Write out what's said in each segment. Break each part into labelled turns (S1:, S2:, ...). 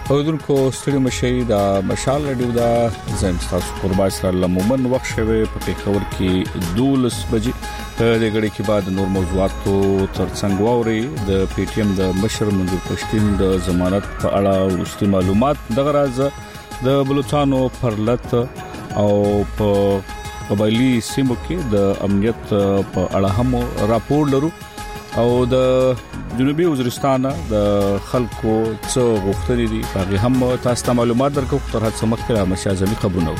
S1: اوردونکو ستړي مشي د مشال رادیو دا زم تاسو قربان سره لمومن وخت شوه په پیښور کې 12 بجې د غړي کې بعد نور موضوعاتو ترڅنګ ووري د پی ټی ایم د مشر منظور پښتين د ضمانت په اړه ورستي معلومات د غراز د بلوچستان پرلط او په قبایلی سیمو کې د امنیت په اړه هم راپور لرو او د جنوبي وزیرستان د خلکو څو غوښتنې دي هغه هم تاسو ته معلومات درکو تر هڅه مخکې مشازمي خبرونه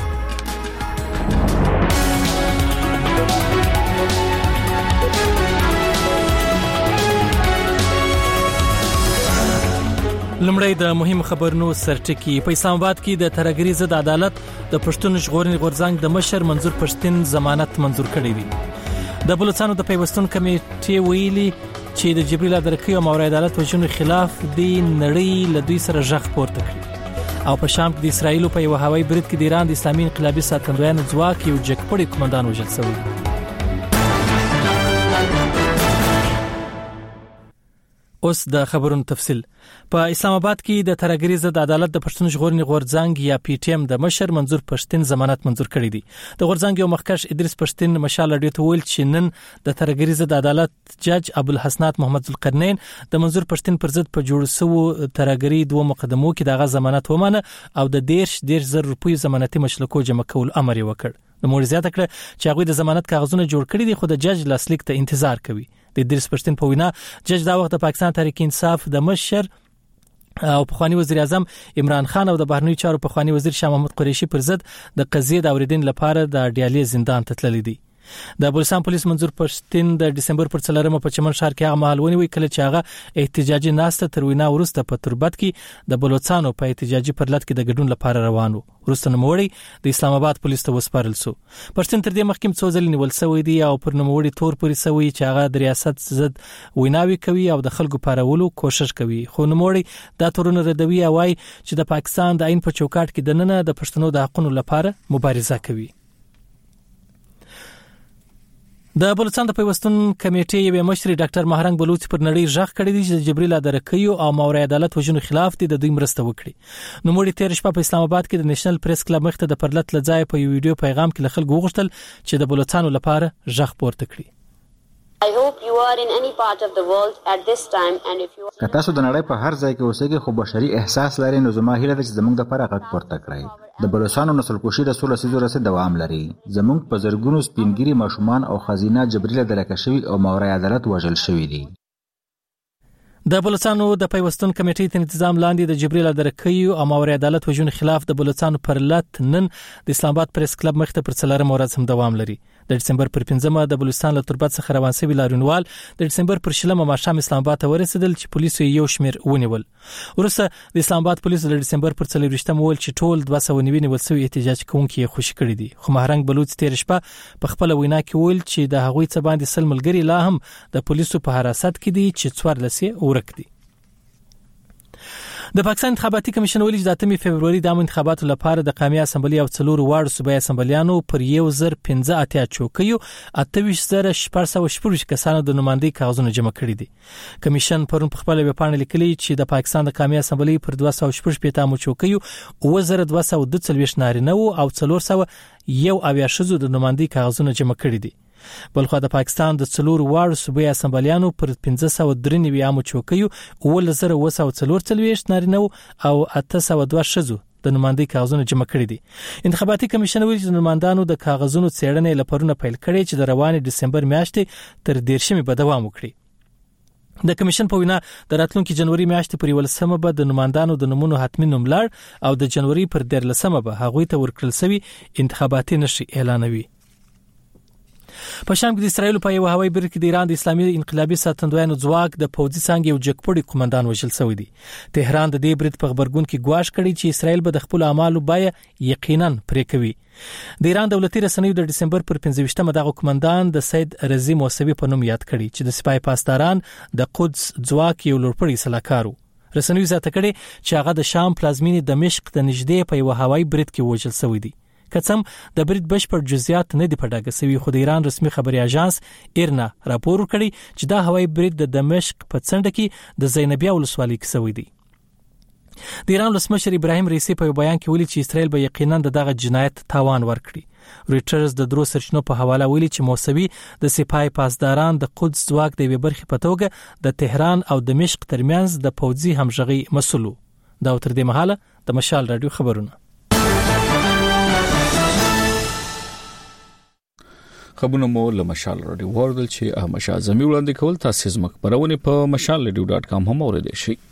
S2: لمړی د مهم خبرونو سرټکی په اسلام آباد کې د ترګری ضد عدالت د پښتون ژغورنې غورځنګ د مشر منظور پښتين ضمانت منظور کړی دی د بلوچستان د پیوستون کمیټې ویلي چې د جبريل درکې او موري عدالت وجنو خلاف د نړۍ له دوی سره ژغ پورته کړی او په شام کې د اسرایل په یو هوایي برید کې د ایران د اسلامي انقلابي ساتندویانو ځواک یو جګپړی کمانډان وژل شوی اوس د خبرونو تفصیل په اسلام آباد کې د ترګری ضد عدالت د پښتون ژغورنې غورځنګ یا پی ټی ایم د مشر منظور پښتين ضمانت منظور کړی دی د غورځنګ یو مخکښ ادریس پښتين مشال رادیو ته ویل چې نن د ترګری ضد عدالت جج ابوالحسنات محمد ذوالقرنین د منظور پښتين پر ضد په جوړ شو ترګری دوه مقدمو کې دغه ضمانت ومنه او د 10,000 روپیو ضمانتي مشلکو جمع کول امر وکړ د مورزیات کړه چې هغه د ضمانت کاغذونه جوړ کړي دي خو د جج لاسلیک ته انتظار کوي د ادریس پښتين په وینا جج دا وخت د پاکستان تحریک انصاف د مشر او پخوانی وزیر اعظم عمران خان او د بهرنی چارو پخوانی وزیر شاه محمود قریشي پر ضد د قضیې د اوریدنې لپاره د ډیالي زندان ته تللی دي د بلوچستان پولیس منظور پښتين د دسمبر پر 4 په چمن ښار کې هغه مهال ونیوي کله چې هغه احتجاجي ناسته تر وینا ورسته په تربت کې د بلوچستان په احتجاجي پرلط کې د ګډون لپاره روانو ورسته نوموړي د اسلام آباد پولیس ته وسپارل شو پښتين تر دې مخکې څو ځله نیول شوی دی او پر نوموړي تور پوري شوی چې هغه د ریاست ضد ویناوي کوي او د خلکو پارولو کوشش کوي خو نوموړي دا تورونه ردوي او وايي چې د پاکستان د عین په چوکاټ کې د نننه د پښتنو د حقوقو لپاره مبارزه کوي د بلوچستان د پیوستون کمیټې یو مشر ډاکټر مهرنګ بلوچ پر نړۍ ژغ کړی دی چې جبريل درکې او موري عدالت وجنو خلاف دي د دوی مرسته وکړي نو موږ تیر شپه په اسلام آباد کې د نېشنل پریس کلب مخته د پرلط لځای په یو ویډیو پیغام کې خلک وغوښتل چې د بلوچستان لپاره ژغ پورته کړي
S3: I hope you are in any part of the world at this time and if you
S4: که تاسو د نړۍ په هر ځای کې اوسئ خو بشري احساس لرئ نو زما هیله ده چې زموږ د لپاره غږ پورته کړئ د بلوچستان نسل کشي د 16 رسید دوام لري زموږ په زرګونو سپینګری ماشومان او خزینه جبريل درکه شوی او موري عدالت وژل شوی دي
S2: د بلوچستان د پیوستون کمیټې ته تنظیم لاندې د جبريل درکې او موري عدالت وجنو خلاف د بلوچستان پرلط نن د اسلام آباد پریس کلب مخته پر 4 ورځ هم دوام لري د دسمبر پر 15 د بلوچستان له تربت څخه روان شوی لارونوال د دسمبر پر 20 ماښام اسلام آباد ته ورسېدل چې پولیسو یو شمیر ونیول ورسره د اسلام آباد پولیسو د دسمبر پر 30 ویل چې ټول 290 نیول شوی احتجاج کوونکي خوشی کړی دي خو مهرنګ بلوچ تیر شپه په خپل وینا کې ویل چې د هغوی څخه باندې سل ملګری لا هم د پولیسو په حراست کې دي چې څوار لسه ورک دي د پاکستان انتخاباتي کمیشن ویلي چې د 8 فبرवरी د انتخاباتو لپاره د قومي اسمبلی او 4 واړو صوبایي اسمبلیانو پر 1015 چوکیو 28,414 کسانو د نمائندګۍ کاغذونه جمع کړي دي کمیشن پرون په خپل ویبپاڼه لیکلي چې د پاکستان د قومي اسمبلی پر 214 چوکیو 2242 نارینه او 401 شذو د نمائندګۍ کاغذونه جمع کړي دي بلخو د پاکستان د 4 واړو صوبایي اسمبلیانو پر 1593 چوکیو 1944 نارینه او 802 شذو د نمائندګۍ کاغذونه جمع کړي دي انتخاباتي کمیشن ویلي چې نمائندانو د کاغذونو څېړنې لپاره پیل کړي چې د روانې دسمبر میاشتې تر 10 به دوام وکړي د کمیشن په وینا د راتلونکي جنوري میاشتې پر 11 به د نمائندانو د نمونه حتمی نوملړ او د جنوري پر 13 به هغوی ته ورکړل شوی انتخاباتي نشي اعلانوي په شام کې د اسرایل په یو هوایي برید کې د ایران د اسلامي انقلابي ساتندویانو ځواک د پوځي څنګه یو جګپړی کمانډان وژل شوی دی تهران د دې برید په خبرګون کې ګواښ کړی چې اسرایل به د خپل اعمالو بای یقینا پرې کوي د ایران دولتي رسنیو د دسمبر پر 15 دغه کمانډان د سید رضی موسوي په نوم یاد کړی چې د سپای پاسداران د قدس ځواک یو لوړپړی سلاکارو رسنیو زیاته کړي چې هغه د شام پلازمینې دمشق د نږدې په یو هوایي برید کې وژل شوی دی کڅم د برید بشپړ جزئیات نه دی پټاګه سوي خو د ایران رسمي خبري اژانس ایرنا راپور کړی چې دا هوایي برید د دمشق په څنډه کې د زینبیه ولسوالۍ کې شوی دی د ایران ولسمشر ابراهیم رئیسی په بیان کې ویلي چې اسرائیل به یقینا دغه جنایت تاوان ورکړي. رويټرز د درو سرچینو په حواله ویلي چې موسوي د سپاه پاسداران د قدس ځواک د یوې برخې په توګه د تهران او دمشق ترمنځ د پوځي همغږي مسؤل. دا تر دې مهاله د مشال رادیو خبرونه.
S1: خبرونه مو له مشال رادیو وردل چې احمد شاه زمي وړاندې کول تاسو زموږ خبرونه په mashalradio.com هم اوریدئ شئ.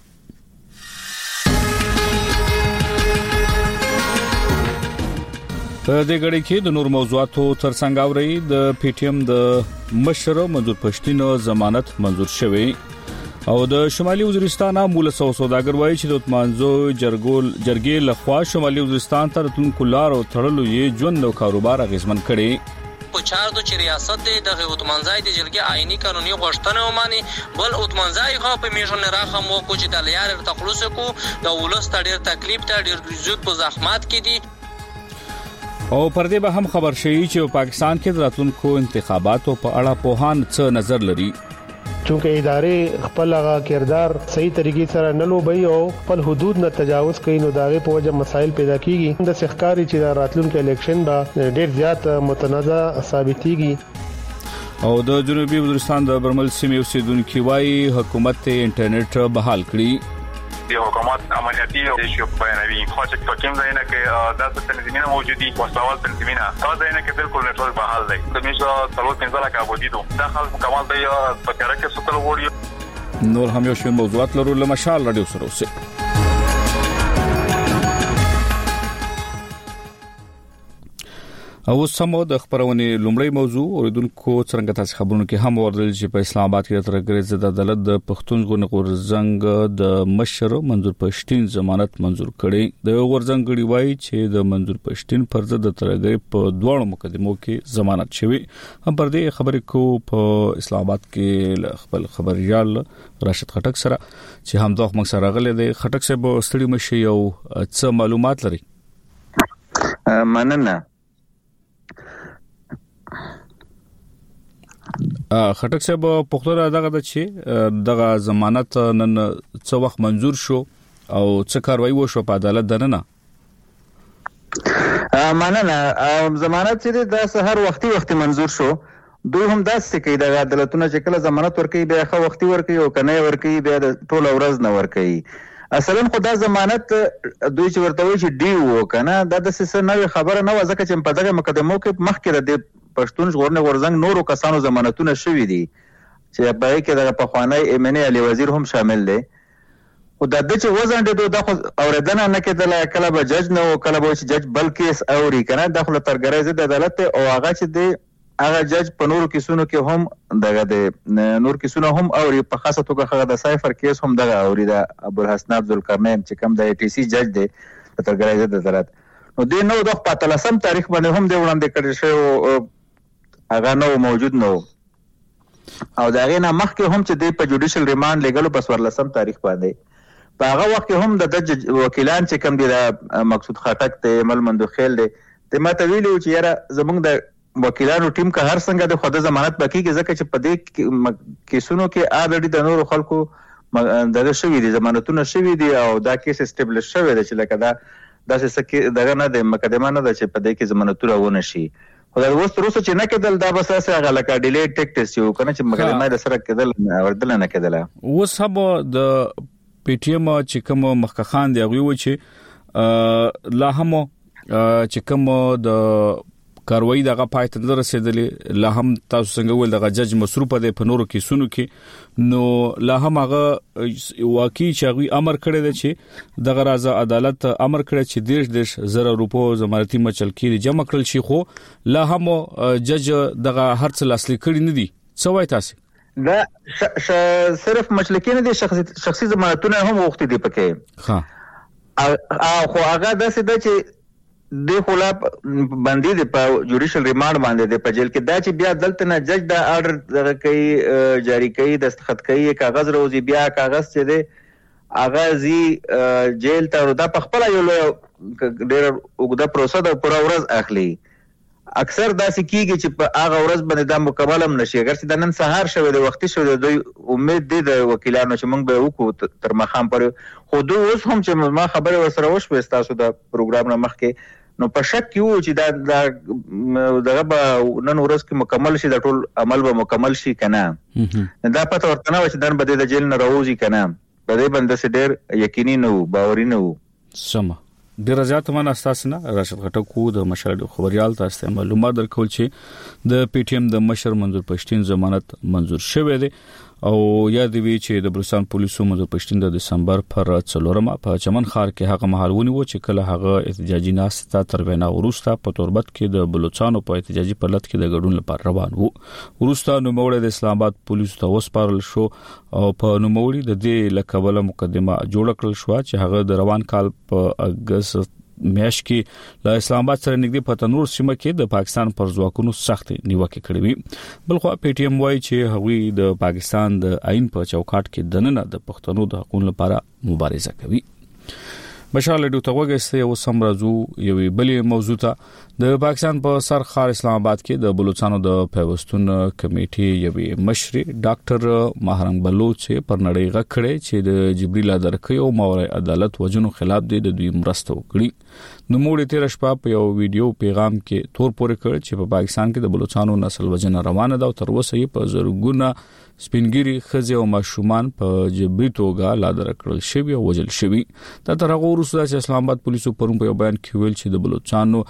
S1: په دې غړي کې د نور موضوعاتو ترڅنګ اوري د پی ټی ایم د مشر منظور پښتين ضمانت منظور شوی او د شمالي وزیرستان مولا سوداګر وایي چې د اتمانزو جرګې لخوا شمالي وزیرستان ته راتلونکو لارو تړلو یې ژوند او کاروبار اغیزمن کړي.
S5: په چار د چې ریاست د اتمانځای د جرګې آئینی قانوني غوښتنه وماني بل اتمانځای خو په میژن راخه مو کو چې د لیار تخلص کو د ولست ډیر تکلیف ته ډیر زیات په زحمت کې دي.
S1: او پر دې به هم خبر شي چې پاکستان کې د راتلونکو انتخاباتو په اړه پوهان څه نظر لري.
S6: چونکه ادارې خپل هغه کردار صحیح طریقې سره نه لوبي او خپل حدود نه تجاوز کوي نو داغه په وجه مسایل پیدا کیږي. د سحکاري چې د راتلونکو الیکشن به ډیر زیات متنازع ثابتيږي.
S1: او د جنوبي وزیرستان د برمل سیمې اوسیدونکو وايي حکومت انټرنیټ بحال کړي.
S7: د حکومت عملیاتي او د شپ بیانوي خو چې کوم ځای نه کې د تنظیمونه موجودي وسوال تنظیمونه دا ځای نه کې بالکل نتورک بحال دی. د میشو څلور پنځه لکه وجودو دا خلک کمال دی په کار کې ستل وړي.
S1: نور هم یو شین موضوعات لرو له مشال رادیو سره اوسه. او سمو د خبرونه لومړی موضوع اوریدونکو څنګه تاسو خبرونه کې هم وردل چې په اسلام آباد کې تر غریزه د عدالت د پښتون غورځنګ د مشر منظور پښتين ضمانت منظور کړي. د غورځنګ غړي وایي چې د منظور پښتين پر ضد د ترګي په دوه مقدمو کې ضمانت شوی. هم پر دې خبرې کو په اسلام آباد کې خپل خبريال راشد خټک سره چې هم دوه موږ سره غلې د خټک سره به ستړي مشي او څه معلومات لري.
S8: مننه.
S1: خټک صاحب پختوره دغه د چې دغه ضمانت نن څو وخت منظور شو او څه کاروایی وشو په عدالت دننه؟
S8: مننه. ضمانت چې د سحر وختي منظور شو. دوی هم داسې کوي د عدالتونو چې کله ضمانت ورکوي بیا خو وختي ورکوي او کنه ورکوي بیا ټول ورځ نه ورکوي. اصلا خو دا ضمانت دوی چې ورته وایي چې ډی و کنه دا د څه نه خبره نه وځکه چې په دغه مقدمو کې مخکې د پښتون غورځنګ نورو کسانو ضمانتونه شوي دي چې په کې د پخوانی ایمنی علي وزیر هم شامل دي. او د دې چې وزن د خو اوریدنه نه کېدله کله به جج نه او کله به چې جج بل کیس اوري کنه د خپل ترګرای زده عدالت او هغه چې د هغه جج په نورو کیسونو کې هم دغه د نور کیسونو هم اوري. په خاصه توګه هغه د سایفر کیس هم دغه اوري د ابو الحسن عبدالکریم چې کوم د ټي سي جج دی د ترګرای زده عدالت. نو د نو د 15 تاریخ باندې هم د وړاندې کړی شو هغه نو موجود نو او دا غینه مخکې هم چې د په جوډیشل ریماند لګلو په 14 تاریخ باندې په هغه وخت هم د وکیلان چې کوم دي د مقصود خټک ته مل مندوخیل دي د ماته ویلو چې یاره زمونږ د وکیلانو ټیم که هر څنګه د خود ضمانت بکیږي ځکه چې په دې کیسونو کې الریډي د نورو خلکو دغه شوی دي ضمانتونه شوی دي او دا کیس اسټابلیش شوی دی چې لکه دا داسې دغه نه د مقدمه نه ده چې په دې کې ضمانتونه ونه شي. خو دا وروسته چې نه کېدل دا بس اساسه هغه لکه ډیلی ټیکټس یو کنه چې مقدمه د سره کېدل وردل نه کېدله.
S1: اوس هم د پی ټی ایم چې کوم مخکخان دی هغه و چې لا هم چې کوم د کاروایی دغه پای ته رسیدلې لا هم تاسو څنګه ول دغه جج مصروف دی په نورو کیسونو کې نو لا هم هغه واقعي چې هغه امر کړی دی چې دغه راز عدالت امر کړی چې 10 زره روپو ضمانتي مچل کې جمع کړل شي خو لا هم جج دغه هرڅ لاسلیک کړی نه دي. څه وایي تاسو؟
S8: دا صرف مشلکین دي شخصي ضمانتونه هم وخت دي پکې. ها خو هغه داسې د چې د خلاف باندې د په جوډیشل ریماند باندې د په جیل کې دا چې بیا دلته نه جج دا آرډر دغه کوي جاری کوي دستخط کوي کاغذ روزي بیا کاغذ چې دی اغازي جیل ته دا په خپل یو ډېر وګړه پروسه د پوره ورځ اخلي اکثر داسې کیږي چې په هغه ورځ باندې دا مکمل هم نشي. اگر چې د نن سهار شوی د وختي شوی دوی امید دي د وکیلانو چې موږ به وکړو تر مخام پورې، خو دوی اوس هم چې ما خبرې ورسره وشوې ستاسو د پروګرام نه مخکې، نو په شک کې وو چې دا دغه به نن ورځ کې مکمل شي، د ټول عمل به مکمل شي که نه. دا پته ورته نه وه چې نن به د جیل نه راوځي که نه. په دې باندې داسې ډېر یقیني نه وو، باوري نه وو.
S1: سمه ډیره زیاته مننه ستاسو نه راشد غټکو د مشال خبريال تاسو معلومات درکول چې د پی ټی ایم د مشر منظور پښتين ضمانت منظور شوه دی او یاد وی چې د بلوچستان پولیسو منظور پښتين د دسمبر پر 4 په چمن خار کې هغه محلونی و چې کله هغه احتجاجي ناسته تر وینا ورسته په توربت کې د بلوچستانو په احتجاجي پرلط کې د ګډون لپاره روان وو. ورسته نو موړ د اسلام آباد پولیسو ته وسپارل شو او په نو موړي د دې لکبله مقدمه جوړ کړل شو چې هغه د روان کال په اگست میاشت کې له اسلام آباد سره نږدې په تنور سیمه کې د پاکستان پر ځواکونو سخت نیوکه کړې وي. بلخو پی ټی ایم وايي چې هغوی د پاکستان د آئین په چوکاټ کې دننه د پښتنو د حقوقو لپاره مبارزه کوي. بشار لډو ته وګورئ یو سم راځو یو بلې موضوع ته. د پاکستان په سر خار اسلام آباد کې د بلوچستانو د پیوستون کمیټې یوې مشر ډاکټر ماهرنګ بلوچ پر نړۍ غکړې چې د جبريل درکې او ماورای عدالت وجنو خلاف د دوی مرسته وکړي. نو موږ تیر شپه په یو ویډیو پیغام کې تور پورې کړ چې په پاکستان کې د بلوچستانو نسل وجنه روانه ده او تر اوسه یې په زرګونه سپینګری خزه او ماشومان په جبري توګه لا درکړل شوی او وجل شوی. دا تر هغه وروسته چې اسلام آباد پولیسو پرون په بیان کې ویل چې د بلوچستانو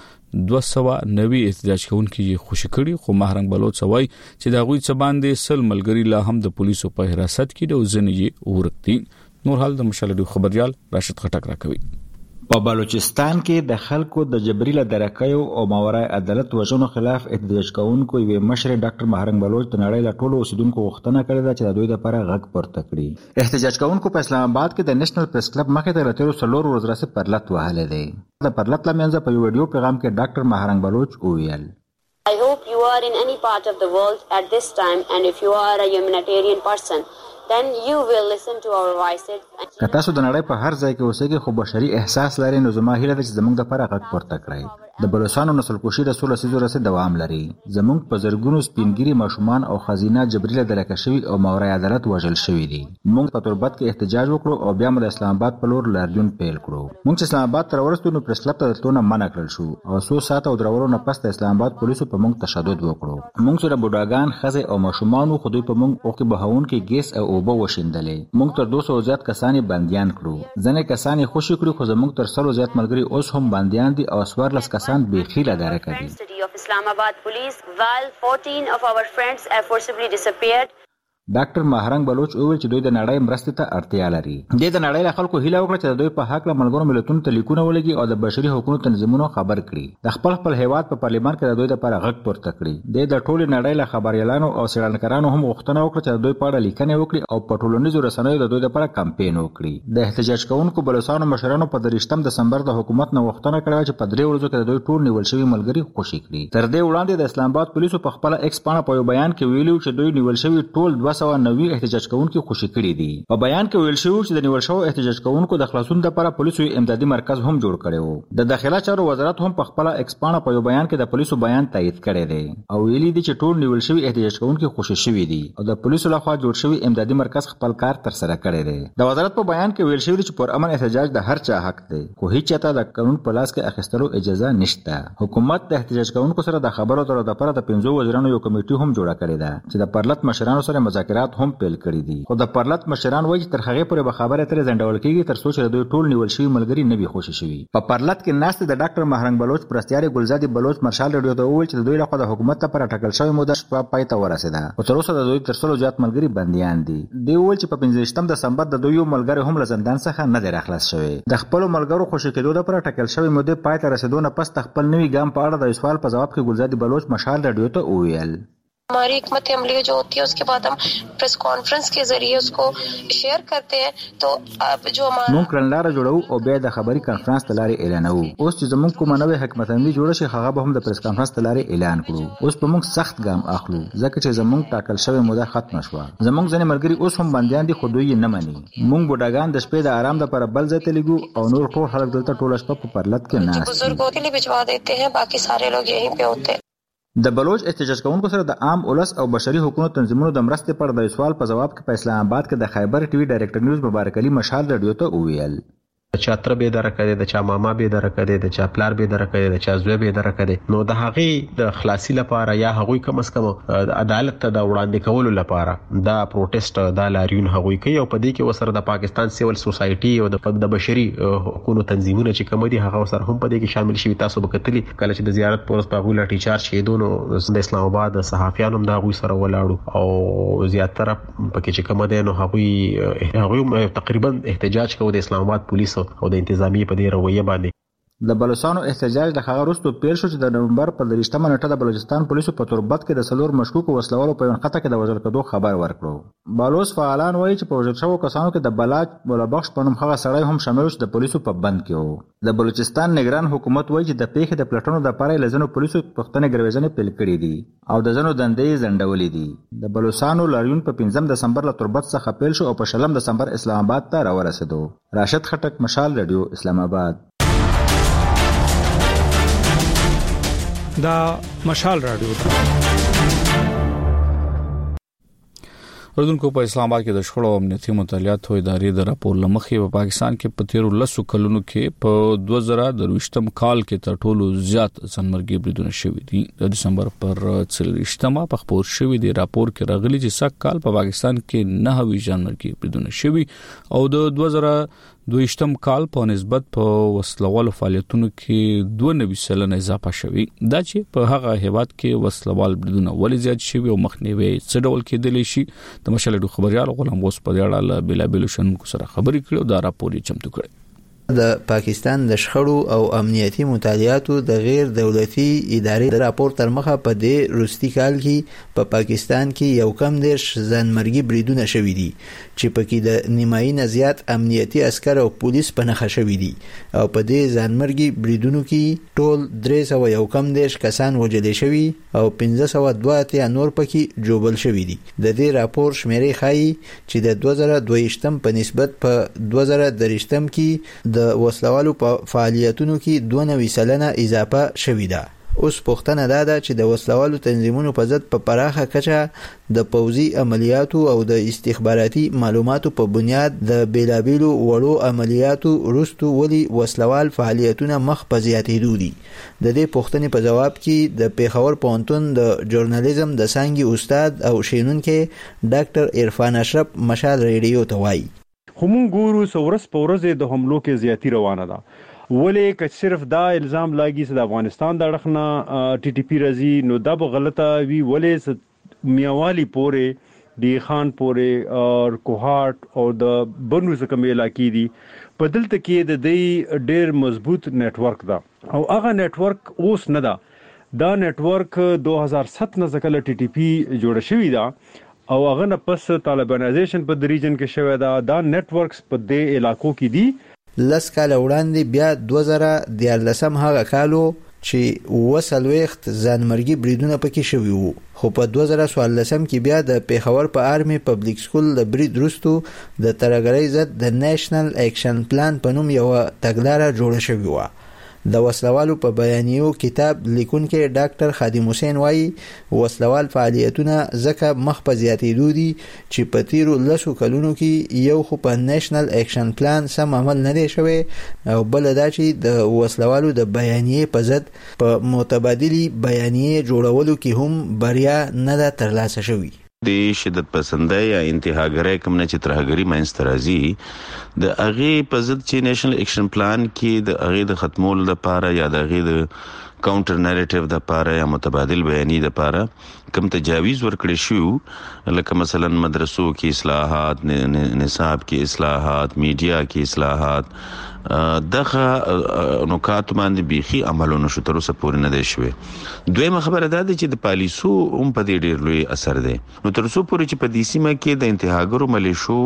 S1: 290 احتجاج کوونکي خوشی کړي، خو ماهرنګ بلوچ وایي چې دا غوي څه باندې سل ملګری لا هم د پولیسو په حراست کې د ځنې ورکتي. نور حال د مشالډو خبريال راشد خټک راکوي.
S4: په بلوچستان کې د خلکو د جبري درکیو او ماورای عدالت وژنو خلاف احتجاج کوونکو یو مشر ډاکټر ماهرنګ بلوچ د نړۍ له ټولو اوسیدونکو غوښتنه کړې ده چې د دوی لپاره غږ پورته کړي. احتجاج کوونکو په اسلام آباد کې د نېشنل پریس کلب مخې ته راتلو څلور ورځې راځي پرلط وهلې ده. د پرلط لمنځه په یو ویډیو پیغام کې ډاکټر ماهرنګ بلوچ وویل:
S3: I hope you are in any part of the world at this time, and if you are a humanitarian person, then you will listen to our voices.
S4: که تاسو د نړۍ په هر ځای کې اوسئ خو بشري احساس لرئ نو زما هیله ده چې زموږ لپاره غږ پورته کړئ. د بلوچستانو نسل کشي د 16 لسیزو راهیسې دوام لري. زموږ په زرګونو سپینګری ماشومان او خزینه جبري درکه شوی او ماورای عدالت وژل شوی دي. موږ په توربت کې احتجاج وکړو او بیا موږ د اسلام آباد په لور لاریون پیل کړو. موږ چې اسلام آباد تر ورستو نو پریس کلب ته تلونه منع کړل شو او 100 ساعت او درولو نه پس د اسلام آباد پولیسو په موږ تشدد وکړو. موږ سره بوډاګان خزه او ماشومان خو دوی په موږ او کې بهاون کې ګیس او اوبه وشیندلې. موږ تر 200 زیات کسان بنديان کړو. ځنې کسان خوشی کړو خو زموږ تر 100 زیات ملګری اوس هم بنديان دي او 14 کسان بېخیله
S3: City of Islamabad police, while 14 of our friends are forcibly disappeared.
S4: ډاکټر ماهرنګ بلوچ وویل چې دوی د نړۍ مرستې ته اړتیا لري. د نړۍ له خلکو هیله وکړه چې دوی په حق له ملګرو ملتونو ته لیکونه ولګي او د بشري حقوقو تنظیمونو خبر کړي. د خپل هیواد په پارلیمان کې د دوی لپاره غږ پورته کړي. د ټولو نړۍ له خبريالانو او څېړنکارانو هم غوښتنه وکړه چې دوی په اړه لیکنې وکړي او په ټولنیزو رسنیو د دوی لپاره کمپاین وکړي. د احتجاج کوونکو بلوچستانو مشرانو په 23 دسمبر د حکومت نه غوښتنه کړې چې په 3 ورځو کې دوی ټول نیول شوی ملګری خوشي کړي. تر دې وړاندې د اسلام آباد پولیسو په خپل ایکس پاڼه په بیان کې ویلي چې دوی نیول شوی ټول 290 احتجاج کوونکو خوشی کړي دي. په بیان کې ویل شوی چې د نیول شوی احتجاج کوونکو د خلاصون لپاره پولیسو امدادي مرکز هم جوړ کړی وو. د داخله چارو وزارت هم په خپل ایکس پاڼه په بیان کې د پولیسو بیان تایید کړی دی او ویلي دي چې ټول نیول شوی احتجاج کوونکو خوشی شوی دي او د پولیسو لخوا جوړ شوی امدادي مرکز خپل کار تر سره کړی دی. د وزارت په بیان کې ویل شوی چې پر امن احتجاج د هر چا حق دی خو هیڅ چاته د قانون په لاس کې اخیستلو اجازه نشته. حکومت د احتجاج کوونکو سره د خبرو اترو لپاره د 15 وزیرانو یو کمیټه هم جوړه کړې ده چې د پرلط مشرانو سره مذاکرات هم پیل کړي دي. خو د پرلط مشران وایي تر هغه پورې به خبره تر زندول کیږي تر څو چې دوی ټول نیول شوی ملګری نه وي خوشی شوی. په پرلط کې ناست د ډاکټر ماهرنګ بلوچ پرستیاري ګلزادي بلوچ مارشال ریډیو ته وویل چې دوی لخوا د حکومت لپاره ټاکل شوی موده شپه پای ته ورسیده او تر اوسه د دوی تر 100 زیات ملګری بنديان دي. دی وویل چې په 15 دسمبر د دوی یو ملګری هم له زندان څخه نه دی راخلاص شوی. د خپل ملګرو خوشی کېدو لپاره ټاکل شوی موده پای ته رسیدو نه پس خپل نوی ګام په اړه د سوال په جواب کې ګلزادي بلوچ مارشال ریډیو ته وویل:
S9: हमारी हिकमत अमली जो होती है उसके बाद हम press conference के जरिए उसको शेयर करते हैं. तो अब जो हमारा
S4: مونږ کړنلاره جوړو او بیا د خبري کانفرنس تلاري اعلانوو. اوس چې زموږ کومه نوې حکمت عملی جوړه شي هغه به هم د پریس کانفرنس تلاري اعلان کړو. اوس په موږ سخت ګام اخلو ځکه چې زموږ ټاکل شوی موده ختم شوه. زموږ ځنې ملګری اوس هم بنديان دي خو دوی نه مني. موږ بوډاګان د شپې د آرام لپاره بل ځای ته لګو او نور ټول خلک دلته ټول شپه په پرلط کې ناست.
S9: بزرګوں के लिए भिजवा देते हैं, बाकी सारे लोग यहीं पे होते हैं.
S4: د بلوچ احتجاج کوونکو سره د عام ولس او بشري حقوقو تنظیمونو د مرستې پر د سوال په جواب کې په اسلام آباد کې د خیبر ټي وي ډایریکټر نیوز مبارک علي مشال رادیو ته وویل
S10: د چا تر به درکه دي د چا ماما به درکه دي د چا پلار به درکه دي د چا زوی به درکه دي نو د هغه د خلاصي لپاره یا هغه کم اس کم عدالت ته د وړاندې کولو لپاره دا پروټیست د لاریون هغه کوي او په دې کې وسره د پاکستان سیول سوسایټي او د بشري حقوقو تنظیمونه چې کوم دي هغه وسره هم په دې کې شامل شي. تاسو به کتلی کله چې د زیارت پورس په غولا ټیچار شهیدونو د اسلام آباد صحافیانو دا غوي سره ولاړو او زیاتره پکې چې کوم دي نو هغه تقریبا احتجاج کوي د اسلام آباد پولیسو او د انتظامی په دې رویه باندې.
S4: د بلوچستان احتجاج د هغه وروسته پیل شو چې د نومبر په 23مه نیټه د بلوچستان پولیسو په تربت کې د سلور مشکوک وسلوالو په خطه کې د وژل کېدو خبر ورکړو. بلوچ فعالان وایي چې په وژل شوو کسانو کې د بلاج مولا بخش په نوم هغه سړی هم شامل چې د پولیسو په بند کې وو. د بلوچستان نگران حکومت وایي چې د پیښې د پلټنو د لپاره لزنو پولیسو پښتنې ګرویزنې پیل کړې دي او د زنو دندې زندولې دي. د بلوچستان لاریون په 5 دسمبر له تربت څخه پیل شو او په 6 دسمبر اسلام آباد ته راورسېدو. راشد خټک، مشال رادیو، اسلام آباد.
S11: دا مشال رادیو
S1: اردن کو په اسلام آباد کې د شخړو امنیتي مطالعاتو ادارې د راپور لمخې په پاکستان کې په 13 کلونو کې په 2023م کال کې تر ټولو زیات ځانمرګي بریدونه شوي دي. د دسمبر پر 30مه په خبر شوی دی راپور کې راغلي چې سږ کال په پاکستان کې 9 ځانمرګي بریدونه شوي او د 2022م کال په نسبت په وسلوالو فعالیتونو کې 92% اضافه شوي. دا چې په هغه هیواد کې وسلوال بریدونه ولې زیات شوي او مخنیوي څه ډول کېدلی شي د مشالډو خبريال غلام غوث په اړه له بلابل شنونکو سره خبرې کړو. دا راپور یې چمتو کړی.
S12: د پاکستان د شخړو او امنیتي مطالعاتو د غیر دولتي ادارې د راپور تر مخه په دې روستي کال کې په پاکستان کې یو کم دیش ځانمرګي بریدونه شوي دي چې پکې د نیمایي نه زیات امنیتي عسكر او پولیس په نښه شوي دي او په دې ځانمرګي بریدونو کې ټول 300 یو کم دیش کسان وژل شوي او 502 نور پکې جوبل شوي دي. د دې راپور شمیرې ښایي چې د 2022م په نسبت په 2023م کې د وسلوالو په فعالیتونو کې 92% اضافه شوې ده. اوس پوښتنه ده چې د وسلوالو تنظیمونو په ضد په پراخه کچه د پوځي عملیاتو او د استخباراتي معلوماتو په بنیاد د بیلابیلو وړو عملیاتو وروسته ولې وسلوال فعالیتونه مخ په زیاتېدو دي. د دې پوښتنې په جواب کې د پیښور پوهنتون د ژورنالیزم د څانګې استاد او شینونکی ډاکټر عرفان اشرف مشال ریډیو ته وایي
S13: خو مونږ ګورو څورس په ورځ د حملو کې زیاتی روانه ده. ولې که صرف دا الزام لاګي چې د افغانستان د اړخ نه ټي ټي پی راځي نو دا به غلطه وي. ولې میاوالی پورې دی خان پورې او کوهاټ او د بنو زکمې علاقې دي په دلته کې د دې ډېر مضبوط نتورک ده او هغه نتورک اوس نه ده. دا نتورک 2007 نه ځکه ټي ټي پی جوړ شوی ده او هغه نه پس طالبانایزیشن په ریجن کې شوی ده. دا نتورکس په دې علاقو کې دي.
S12: لس کال وړاندې بیا 2014 هغه کالو چې وسلويخت ځانمرګي بریدونه پکې شوي وو خو په 2014 کې بیا د پیښور په آرمي پبلک سکول د برید وروسته د ترهګرۍ ضد د نېشنل اکشن پلان په نوم یو تګلاره جوړه شوې وه. د وسلوالو په بیانیو کتاب لیکونکي ډاکټر خادم حسین وایي وسلوال فعالیتونه ځکه مخ په زیاتېدو دي چې په تیرو 10 کلونو کې یو خو په نېشنل اکشن پلان سم عمل نه دی شوی او بل دا چې د وسلوالو د بیانیې په ضد په متبادلي بیانیې جوړولو کې هم بریا نه ده ترلاسه شوې.
S14: د شدت پسندۍ یا انتهاګرۍ کوم نه چې ترهګري منځته راځي د هغې په ضد چې نېشنل اکشن پلان کې د هغې د ختمولو لپاره یا د هغې د کاونټر نریټیو د لپاره یا متبادل بیانیې د لپاره کوم تجاویز ورکړی شو لکه مثلا مدرسو کې اصلاحات، نصاب کې اصلاحات، میډیا کې اصلاحات، دغه نکات باندې بيخي عملونه شو تر اوسه پورې نه دی شوی. دویمه خبره ده چې د پالیسو هم په دې ډېر لوی اثر دی. نو تر اوسه پورې چې په دې سیمه کې د انتهاګرو ملیشو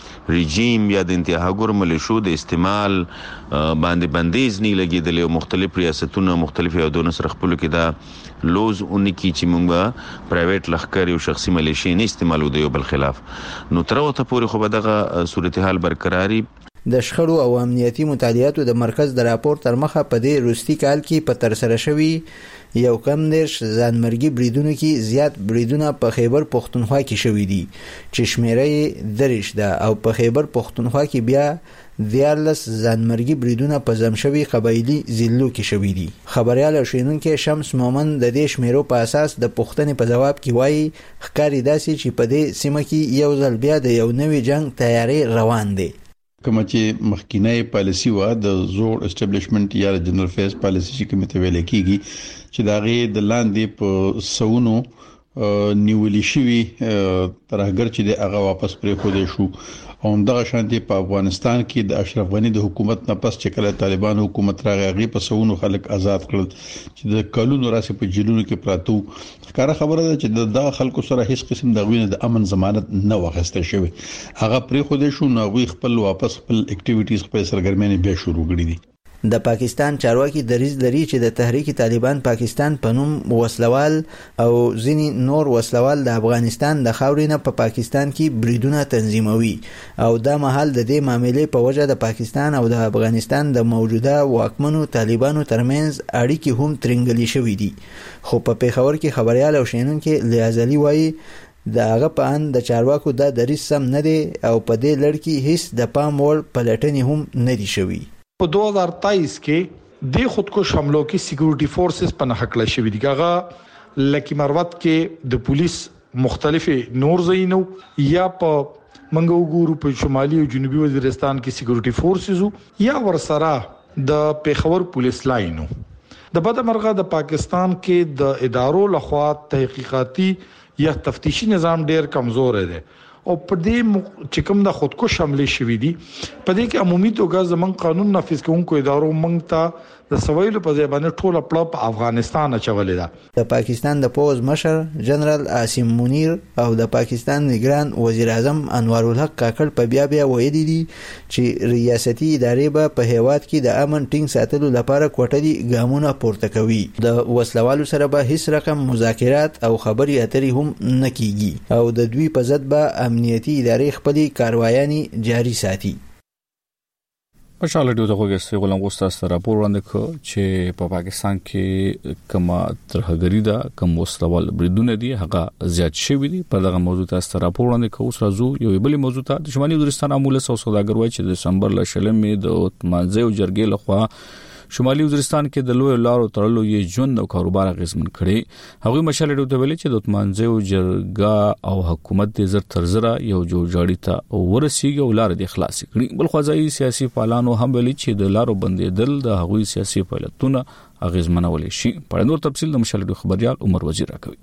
S14: رژیم یا د انتهاګرو ملیشو د استعمال باندې بندیز نه لګیدل او مختلف ریاستونو مختلف یادونه سره خپل کې دا لوز اونې کې چې موږ پرایویټ لخر او شخصي ملیشي نه استعمالو دی بل خلاف نو تر اوسه پورې خو به دغه صورتحال برقراري.
S12: د شخړو او امنیتي مطالعاتو د مرکز د راپور تر مخه په دې روستي کال کې په تر سره شوی یو کم دیرش ځانمرګي بریدونو کې زیات بریدونه په خیبر پښتونخوا کې شوي دي چې شمیره دریش ده او په خیبر پښتونخوا کې بیا 14 ځانمرګي بریدونه په زمشوي قبایلی ضلعو کې شوي دي. خبريال شینونکو شمس مومن د دې شمیرو په اساس د پښتنې په جواب کې وایي ښکاری داسي چې په دې سیمه کې یو ځل بیا د یو نوي جنگ تیاری روان دي.
S15: کوم چې مخکینی پالیسی و د زوړ اسټابلیشمنت یا جنرال فیس پالیسی چې کوم ته ویل کیږي چې دا غي د لاندې په سونو نیولې شوی ترهګر چې د هغه واپس پرې خو دي شو او دغه شانتي په افغانستان کې د اشرف غنی د حکومت نه پس چې کله طالبان حکومت راغی په سونو خلک آزاد کړل چې د کلونو راسي په جیلونو کې پراتو ښکارا خبره ده چې د خلکو سره هیڅ قسم د غوینه د امن ضمانت نه وغسته شوی هغه پرې خو دي شو نو غوي خپل واپس خپل اکټیویټیز خپل سرګرمۍ به شروع کړې دي.
S12: د پاکستان چارواکي دریځ لري چې د تحریک طالبان پاکستان په نوم وسلوال او ځینی نور وسلوال د افغانستان د خاورې نه په پاکستان کې بریدونه تنظیموي او دا مهال د دې معاملې په وجه د پاکستان او د افغانستان د موجوده واکمنو طالبانو ترمنځ اړیکې هم ترنګلې شوې دي. خو په پیښور کې خبريال او شینونکو لیازلی وایي د هغه په ان د چارواکو د دریځ سم نه دی او په دې لړ کې هیڅ د پام وړ پلټنې هم نه دي شوي.
S16: په 2023 کې د خودکش حملو کې سکیورټي فورسز په نحقله شوې دي. هغه لکی مروت کې د پولیس مختلفه نور زینو یا په منګو ګورو په شمالي او جنوبي وزیرستان کې سکیورټي فورسز یا ورسره د پیښور پولیس لاینو. د بدمرغه د پاکستان کې د ادارو لخوا تحقیقاتي یا تفتیشي نظام ډیر کمزور دی او په دې چې کوم د خودکش حمله شوې دي په دې کې عمومي توګه زمون قانون نافذ کوونکو ادارو مونږ ته د سویل په ځای باندې ټوله پلپ افغانستان اچولې ده.
S12: د پاکستان د پوز مشر جنرال عاصم منیر او د پاکستان نگران وزیر اعظم انوار الحق کاکړ په بیا ویلي دي چې ریاستي ادارې به په هیواد کې د امن ټینګ ساتلو لپاره کوټلي ګامونه پورته کوي. د وسلوالو سره به هیڅ رقم مذاکرات او خبري اترې هم نه کیږي او د دوی په ضد به امنیتي ادارې خپل کاروایانې جاري ساتي.
S1: مشال ډیو دغه غوښتي غلام غوستا سره راپور وړاندې کړ چې په پاکستان کې کومه ترهګری ده کوم وسلوال بریدونه دي هغه زیات شوی دي. په دغه موضوع تاسو ته راپور وړاندې کوو. اوس راځو یو بل موضوع ته. د شمالي وزیرستان امول سوداګر وایي چې د دسمبر ل شلمې د مانځي او جرګې لخوا شمالي وزیرستان کې د لوی لارو تړلو یې ژوند او کاروبار غیزمن کړي. هغوی مشال ډیو ته ویلي چې د مانځي او جرګه او حکومت د زر ترزره یو جوړجاړي ته ورسیږي او لار د اخلاص کړي. بل خوځي سیاسي فعالانو هم ویلي چې د لارو بندیدل د هغوی سیاسي فعالیتونه غیزمنول شي. په نور تفصیل د مشال ډیو خبريال عمر وزیر راکوي.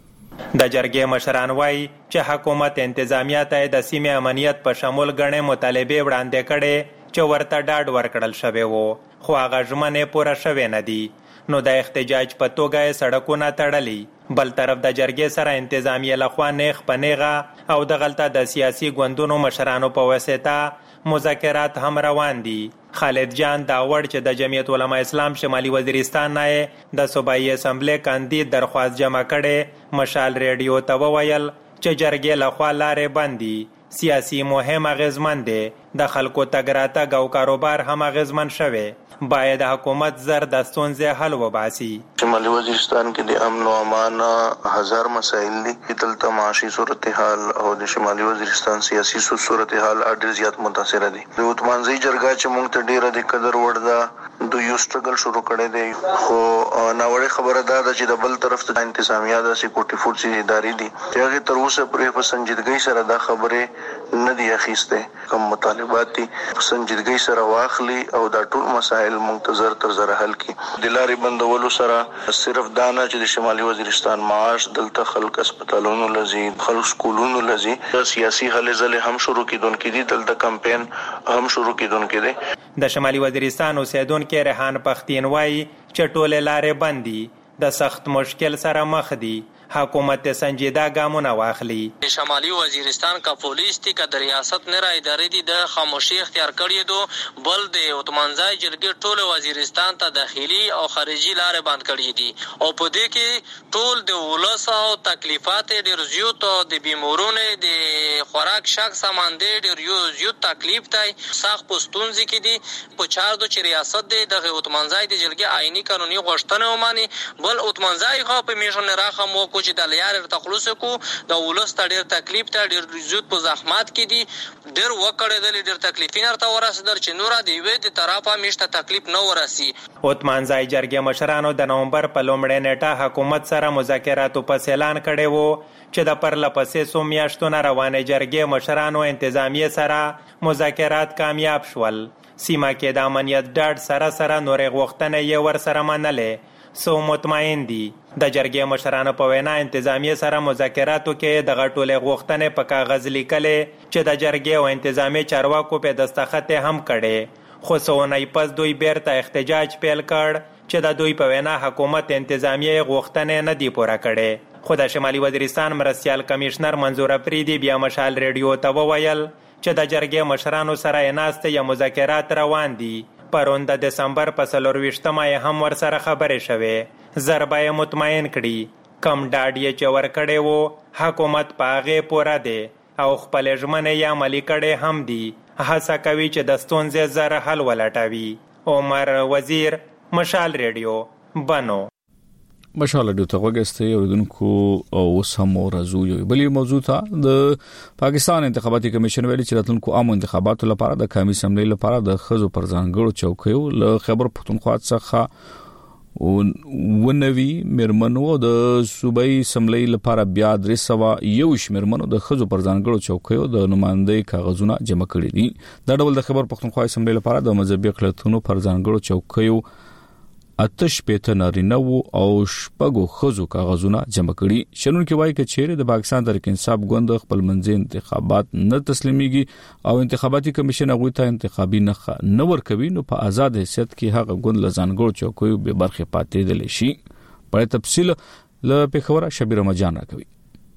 S17: د جرګې مشران وایي چې حکومت انتظامیه ته د سیمې امنیت په شمول غنې مطالبه وړاندې کړي چې ورته ډاډ ورکړل شوی وو خو هغه ژمنې پوره شوې نه دي. نو د احتجاج په توګه سړکونه تړلي. بل طرف د جرګې سره انتظامیه لخوا نیغ په نیغه او د غلطه د سیاسي ګوندونو مشرانو په واسطه مذاکرات هم روان دي. خالد جان دا وړ چې د جمعیت علماء اسلام شمالي وزیرستان نه د صوبایي اسمبلی کاندید درخواست جمع کړي. مشال ریډیو ته وویل چې جرګې لخوا لارې بندي سیاسي مهم اغیزمن دي د خلکو تګ راتګ او کاروبار هم اغیزمن شوي. باید حکومت زر د ستونزې حل وباسي.
S18: شمالي وزیرستان کې د امن او امان هزار مسایل دي. دلته معاشي صورتحال او د شمالي وزیرستان سیاسي صورتحال ډېر زیات متاثر دي. د وتمانځي جرګه چې موږ ته ډېر د قدر وړ ده د یو سټرګل شروع کړي دي خو ناوړه خبره ده چې د بل طرف ته انتظامیه د سکیورټي فورسز ادارې دي چې هغه تر اوسه پرې په سنجیدګۍ سره دا خبره نه دی اخیسته. کوم مطالبات دي په سنجیدګۍ سره واخلي او دا ټول مسایل منتظر تر زره حل کی. د لارې بندولو سره صرف دانه چې د شمالي وزیرستان معاش دلته خلک هسپتالونو لزی خلک سکولونو لزی سیاسي هلې ځلې هم شروع کیدونکې دي. دلته کمپاین هم شروع کیدونکې دي.
S17: د شمالي وزیرستان اوسیدونکو ریحان پختین وایي چې ټول لارې بندي د سخت مشکل سره مخ دي. حکومت سنجیده ګامونه واخلي.
S5: شمالي وزیرستان کا پولیس تی کا ریاست نه را ادارې دي د خاموشي اختیار کړی دو بل د اوتمانځای جرګې ټول وزیرستان ته داخلي او خارجي لارې بند کړی دي او په دې کې ټول د ولس او تکلیفات ډېر زیات او د بیمارونو د خوراک شک سامان ډېر زیات تکلیف تای سخت پښتونځ کې دي په چار د ریاست د اوتمانځای د جرګې آئینی قانوني غوښتنه وماني بل اتمنځای خو په میشن راخه مو کو چې د لیار تخلص کو د ولست ډیر تکلیف ته ډیر زیات په زحمات کې دي ډیر وکړل ډیر تکلیفین ارته ورسېدل چې نور دی وې د طرفه میشته تکلیف نه ورسي.
S17: اتمنځای جرګې مشرانو د نومبر په لومړۍ نیټه حکومت سره مذاکراتو په اعلان کړي وو چې د پرلپسې څو میاشتو نه روانې جرګې مشرانو انتظامیه سره مذاکرات کامیاب شول. سیمه کې د امنیت ډاډ سره نورې غوښتنې یې ورسره منلې سو مطمئن دي. د جرګې مشرانو په وینا انتظامیه سره مذاکراتو کې د غټولې غوښتنې په کاغذ لیکلې چې د جرګې او انتظامی چارواکو په دستخط هم کړي، خو څو پس دوی بیرته احتجاج پیل کړ چې د دوی په وینا حکومت انتظامیه غوښتنې نه دی پوره کړي. خو د شمالي وزیرستان مرستیال کمشنر منظور افریدي بیا مشال ریډیو ته وویل چې د جرګې مشرانو سره ناستې یا مذاکرات روان دي. پرون د دسمبر په 24مه هم ورسره خبرې شوې. ضربه یې مطمئن کړي کم ډاډ یې چې ورکړی وو حکومت په هغې پوره دی او خپلې ژمنې یې عملي کړې هم دي. هڅه کوي چې د ستونزې زر حل ولټوي. عمر وزیر، مشال ریډیو، بنو.
S1: مشال ریډیو ته وګورئ اوریدونکو او سمو راځو یو بلې موضوع ته د پاکستان انتخاباتي کمیشن ویلي چې راتلونکو عام انتخاباتو لپاره د قومي اسمبلی لپاره د خزو پر ځانګړو چوکیو له خیبر پختونخوا څخه ونوي مرمنو د صوبایي اسمبلی لپاره بیا 301 مرمنو د خزو پر ځانګړو چوکیو د نمائندګۍ کاغذونه جمع کړي دي. دا ډول د خیبر پختونخوا اسمبلی لپاره د مذهبي اقلیتونو پر ځانګړو چوکیو اتش پیته نارینه او شپږو خزو کاغذونه جمع کړي. شنونکي وایي چې چیرې د پاکستان تحریک انصاف ګوند خپل منځي انتخابات نه تسلیميږي او انتخاباتي کمیشن هغه ته انتخابي نه ورکوي، نو په آزاد حیثیت کې هغه ګوند له ځانګړو چوکیو به برخه پاتې دي شي. په تفصیل له پیښور شبیر رمضان راکوي.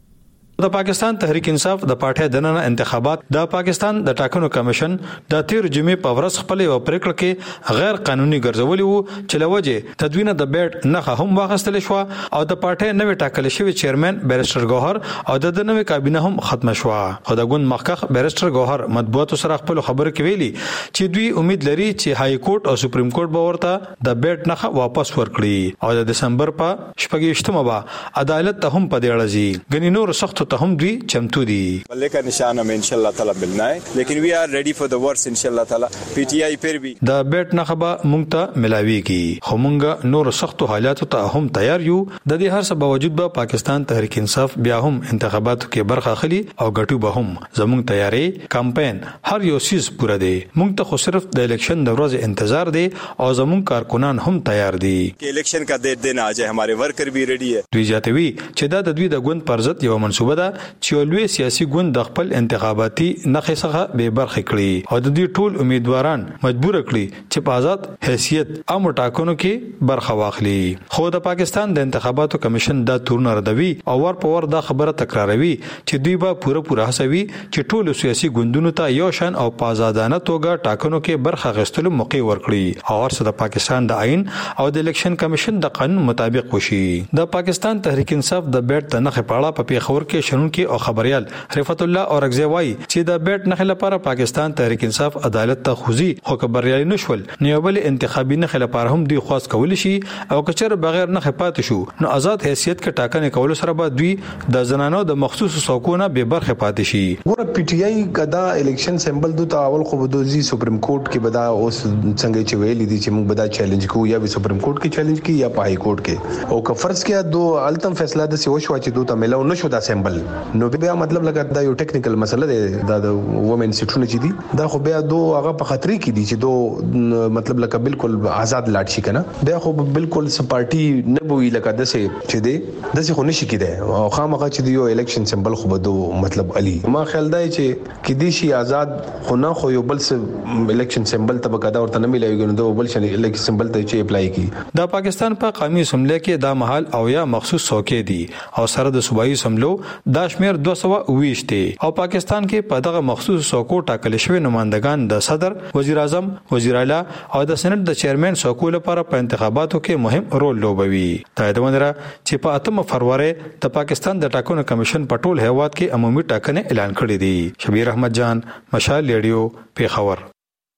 S19: د پاکستان تحریک انصاف د پارټي دننه انتخابات د پاکستان د ټاکنو کمیشن د 13 جمعې په ورځ خپل یو پریکړه کې غیر قانوني ګرځولي وو چې لوجه تدوین د بیټ نه هم واغستل شو او د پارټي نوې ټاکل شوی چیرمن بیرستر ګوهر او د نوې کابینه هم ختم شو. خو د ګوند مخکخ بیرستر ګوهر مطبوعاتو سره خپل خبر کې ویلي چې دوی امید لري چې های کورټ او سپریم کورټ به ورته د بیټ نه واپس ورکړي او د دسمبر په 28مه به عدالت ته هم پدې اړځي. غنی نور سخت ته هم دوی چمتو دي.
S20: بلکہ نشانہ میں انشاءاللہ تعالی ملنا ہے، لیکن وی آر ریڈی فار دی ورس انشاءاللہ تعالی. پی ٹی آئی پھر بھی
S19: د بیٹ نخبه مونږ ته ملاويږي، خو مونږ نور سخت حالات ته هم تیار یو. د دې هر څه باوجود به پاکستان تحریک انصاف بیا هم انتخاباتو کې برخه اخلي او ګټو به هم. زموږ تیاری کمپاین هر یو سیس پوره دی. مونږ ته خو صرف د الیکشن د ورځې انتظار دی او زموږ کارکنان هم تیار دي
S20: کہ الیکشن کا ډیټ دینا آ جائے. ہمارے ورکر بھی ریڈی ہے.
S19: دوی جاتوي چې دا د دوی د ګوند پرځت یو منسوبه ده چې لوی سیاسي ګوند د خپل انتخاباتي نخښه څخه به برخه کړي او د دې ټول امیدواران مجبور کړي چې په آزاد حیثیت عام ټاکنو کې برخه واخلي. خو د پاکستان د انتخاباتو کمیشن دا تورن ردوي او ور په ور دا خبره تکراروي چې دوی به پوره هڅوي چې ټول سیاسي ګوندونو ته یو شان او په آزادانه توګه ټاکنو کې برخه غوښتلو موقع ورکړي او ورسره د پاکستان د آئین او د الیکشن کمیشن د قانون مطابق وشي. د پاکستان تحریک انصاف د بیټ د نخښه پاړه په پیښور کې شنونکي او خبريال رفعت الله اورغزی وایي چې د بیټ نخښه لپاره پاکستان تحریک انصاف عدالت ته خوځي، خو خبريالي نشول نو بل انتخابي نخښه لپاره هم دوی خاص کول شي او کچر بغیر نخښه پات شو نو آزاد حیثیت کې ټاکنې کول سره به دوی د زنانو د مخصوص څوکونه به برخه پات شي.
S21: ګوره پی ټی آی کدا الیکشن سمبل دوه اول خو بدوزي سپریم کورټ کې بدا اوس څنګه چې ویلي دي چې موږ بدا چیلنج کوو یا به سپریم کورټ کې چیلنج کی یا په های کورټ کې او که فرض کیا دو التم فیصله د سی وشو چې دوه ملو نشو دا سمبل نو بیا مطلب لګا دا یو ټیکنیکل مسله ده د وومن سټونه چې دي دا خو بیا دوه هغه په خطرې کې دي چې دوه مطلب لکه بالکل آزاد لاټ شي کنه بیا خو بالکل سپارټي نه بوي لکه دسه چې دي دسه خو نشي کېده او خامخا چې یو الیکشن سمبل خو بده مطلب علي ما خیال دی چې کې دي شي آزاد خو نه خو یو بل الیکشن سمبل ته بقدا ورته نه ملایږي نو بل شي الیکشن سمبل ته چې اپلای کی.
S19: د پاکستان په قومي اسمبلی کې دا محل او یا مخصوص څوکې دي او سره د صوبایي اسمبلو دا شمیر 220 دي او پاکستان کې په دغه مخصوص څوکو ټاکل شوی نمائندگان د صدر، وزیر اعظم، وزیر اعلی او د سېنات د چیرمن څوکو لپاره په انتخاباتو کې مهم رول لوبوي. تایدوندره چې په 8 فروری د پاکستان د ټاکنو کمیشن په ټول هیواد کې عمومي ټاکنې اعلان کړې دي. شبیر احمد جان، مشال ریډیو، پیښور.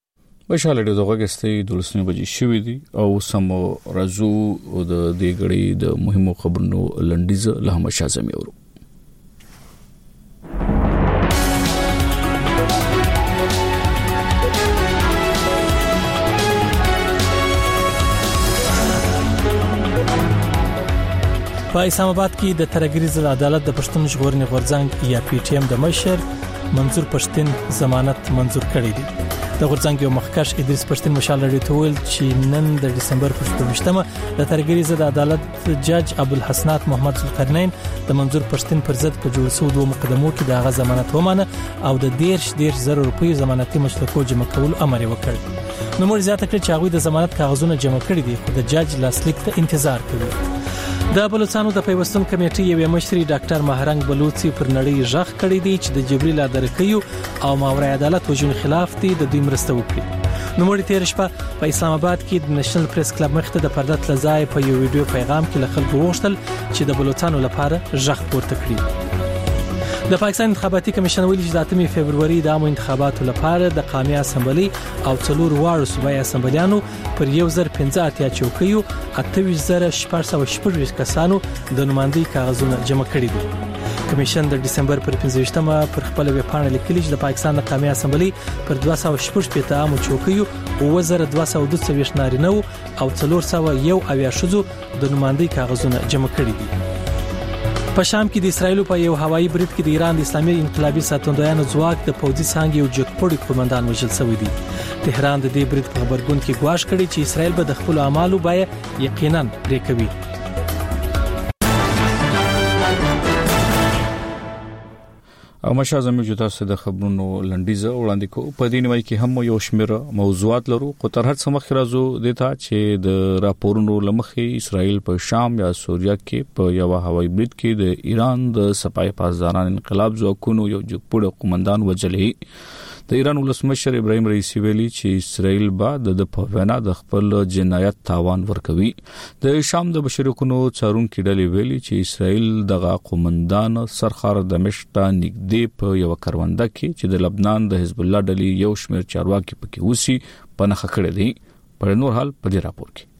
S1: مشال ډیو دغه غستې دولسنی بجې شوې دي او سم رازو د دې غړي د مهمو خبرونو لنډیز له هم شازمي ورو
S2: په اسلام آباد کې د ترګری ضد عدالت د پښتون ژغورنې غورځنګ یا پی ټی ایم د مشر منظور پښتين ضمانت منظور کړی دی. د غورځنګ یو مخکښ ادریس پښتين مشال لري تول چې نن د ډسمبر په 28مه د ترګری ضد عدالت جج ابوالحسنات محمد ذوالقرنین د منظور پښتين پر ضد په جوړ شو دوه مقدمو کې د غا ضمانت ومانه او د 10,000 روپیو ضمانتي مشترکو جمع کول امر وکړ. نو موږ زیاته کړ چې هغه د ضمانت کاغذونه جمع کړي دي خو د جج لاسلیک ته انتظار کوي. د بلوچستان د پیوستون کمیټې یو مشري ډاکټر مهرنګ بلوچي پر نړۍ ژغ کړی دی چې د جبري لادرکیو او ماورای عدالت وجون خلاف دي د دوی مرسته وکړي. نو موري تیر شپه په اسلام آباد کې د نېشنل پریس کلب مخته د پردت لزای په یو ویډیو پیغام کې خلکو وغوښتل چې د بلوچستان لپاره ژغ پورته کړي. د پاکستان انتخاباتي کمیشن ویلي چې د 8 فبرवरी د عامو انتخاباتو لپاره د قومي اسمبلی او 4 واړو صوبایي اسمبلیانو پر 1015 چوکیو 28,416 کسانو د نمائندګۍ کاغذونه جمع کړي دي. کمیشن د ډسمبر پر 15مه پر خپل ویب پاڼه لیکلي چې د پاکستان د قومي اسمبلی پر 216 عامو چوکیو 2222 نارینه او 401 ښځو د نمائندګۍ کاغذونه جمع کړي دي. په شام کې د اسرایل په یو هوایي برید کې د ایران د اسلامي انقلابي ساتندویانو ځواک د پوځي څانګې یو جګپوړی قومندان وژل شوی دی. تهران د دې برید په خبرګون کې ګواښ کړی چې اسرایل به د خپل اعمالو بای یقینا پرې کوي.
S1: او مشازمه جو تاسو د خبرونو لنډیزه وړاندې کو په دې نیوي کې هم یو شمېر موضوعات لرو خو تر هر څه مخکې راځو د تا چې د راپورونو لمخې اسرائیل په شام یا سوریا کې په یو هوایي برید کې د ایران د سپای پاسداران انقلاب ځواکونو یو جګپوړی قومندان وژلې. د ایران ولسمشر ابراهیم رئیسی ویلي چې اسرائیل بعد د پوینا د خپل جنایت تاوان ورکوي. د شام د بشریکونو څارونکو ډلې ویلي چې اسرائیل دغه قومندان سرخار دمشق ته نږدې په یو کرونده کې چې د لبنان د حزب الله ډلې یو شمېر چارواکي پکې اوسي پنهخه کړی دی. په نور حال په دې راپور کې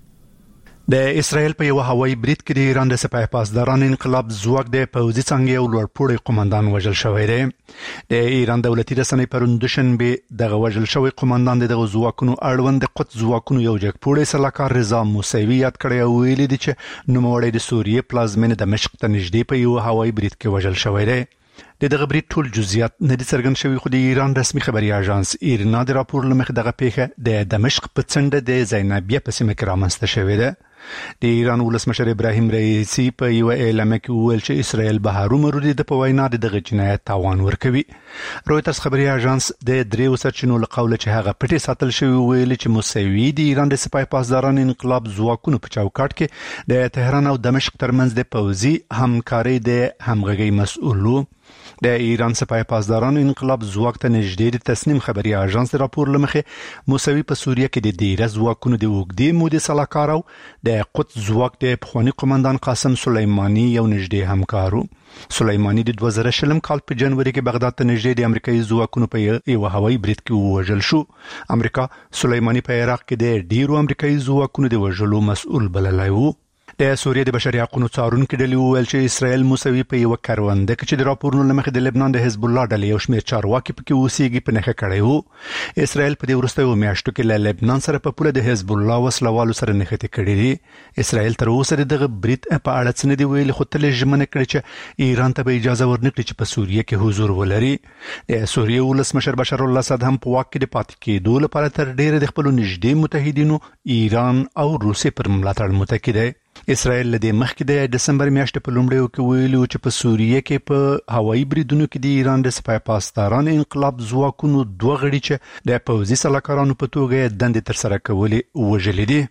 S22: د اسرائیل په یو هوایي برید کې د ایران د سپاه پاسداران انقلاب ځواک د پوځي څنګه یو لوړپوړی قومندان وژل شوی دی. د ایران دولتي رسنۍ پرون دوشنبه دغه وژل شوی قومندان د ځواکونو اړوند د قدس ځواکونو یو جګپوړی سلاکار رضا موسوي یاد کړی او ویلي دی چې نوموړی د سوریې پلازمینه دمشق ته نږدې په یو هوایي برید کې وژل شوی دی. دغه برید ټول جزئیات نه دي څرګند شوي خو د ایران رسمي خبري اژانس ایرنا د راپور لمخ دغه پیښه د دمشق په څنډه د زینبیه په سیمه کې رامنځته شوې ده. د ایران ولسمشر ابراهیم رئیسی په یو اعلامیه کې وویل چې اسرائیل به هرومرو د په وینا دغه جنایت تاوان ورکوي. رويټرز خبري اژانس د دریو سرچینو له قوله چې هغه پټي ساتل شوی ویل چې موسوي د ایران د سپای پاسداران انقلاب ځواکونو په چوکاټ کې د تهران او دمشق ترمنځ د پوځي همکاري د همغږي مسؤل د ایران سپای پاسداران انقلاب ځواک ته نږدې د تسنیم خبري اژانس راپور لمخې موسوي په سوریه کې د ډیره ځواکونو د وګړي مودې سلاکارو د قدس ځواک د پخوانی قومندان قاسم سليماني یو نږدې همکارو. سليماني د 2020 کال په جنوري کې بغداد ته نږدې د امریکایي ځواکونو په یو هوایي برید کې وژل شو. امریکا سليماني په عراق کې د ډیرو امریکایي ځواکونو د وژلو مسؤل بللی و. د سوریې د بشري حقوقو څارونکو ډلې وویل چې اسرائیل موسوي په یو کرونده کې چې د راپورونو لمخې د لبنان د حزب الله ډلې یو شمېر چارواکي پکې اوسېږي په نښه کړی وو. اسرائیل په دې وروستیو میاشتو کې له لبنان سره په پوله د حزب الله وسلوالو سره نښتې کړې دي. اسرائیل تر اوسه دغه برید په اړه څه نه دی ویلي خو تل ژمنه کړې چې ایران ته به اجازه ورنکړي چې په سوریه کې حضور ولري. د سوریې ولسمشر بشار الاسد هم په واک کې د پاتې کېدو لپاره تر ډیره د خپل نږدې متحدینو ایران او روسیې پر ملاتړ متکی دی. اسرائیل له دې مخکې د دسمبر میاشتې په لومړیو کې ویلي چې په سوریه کې په هوایي بریدونو کې د ایران د سپای پاسداران انقلاب ځواکونو دوه غړي چې د پوځي سلاکارانو په توګه دندې ترسره کولې وژلي دي.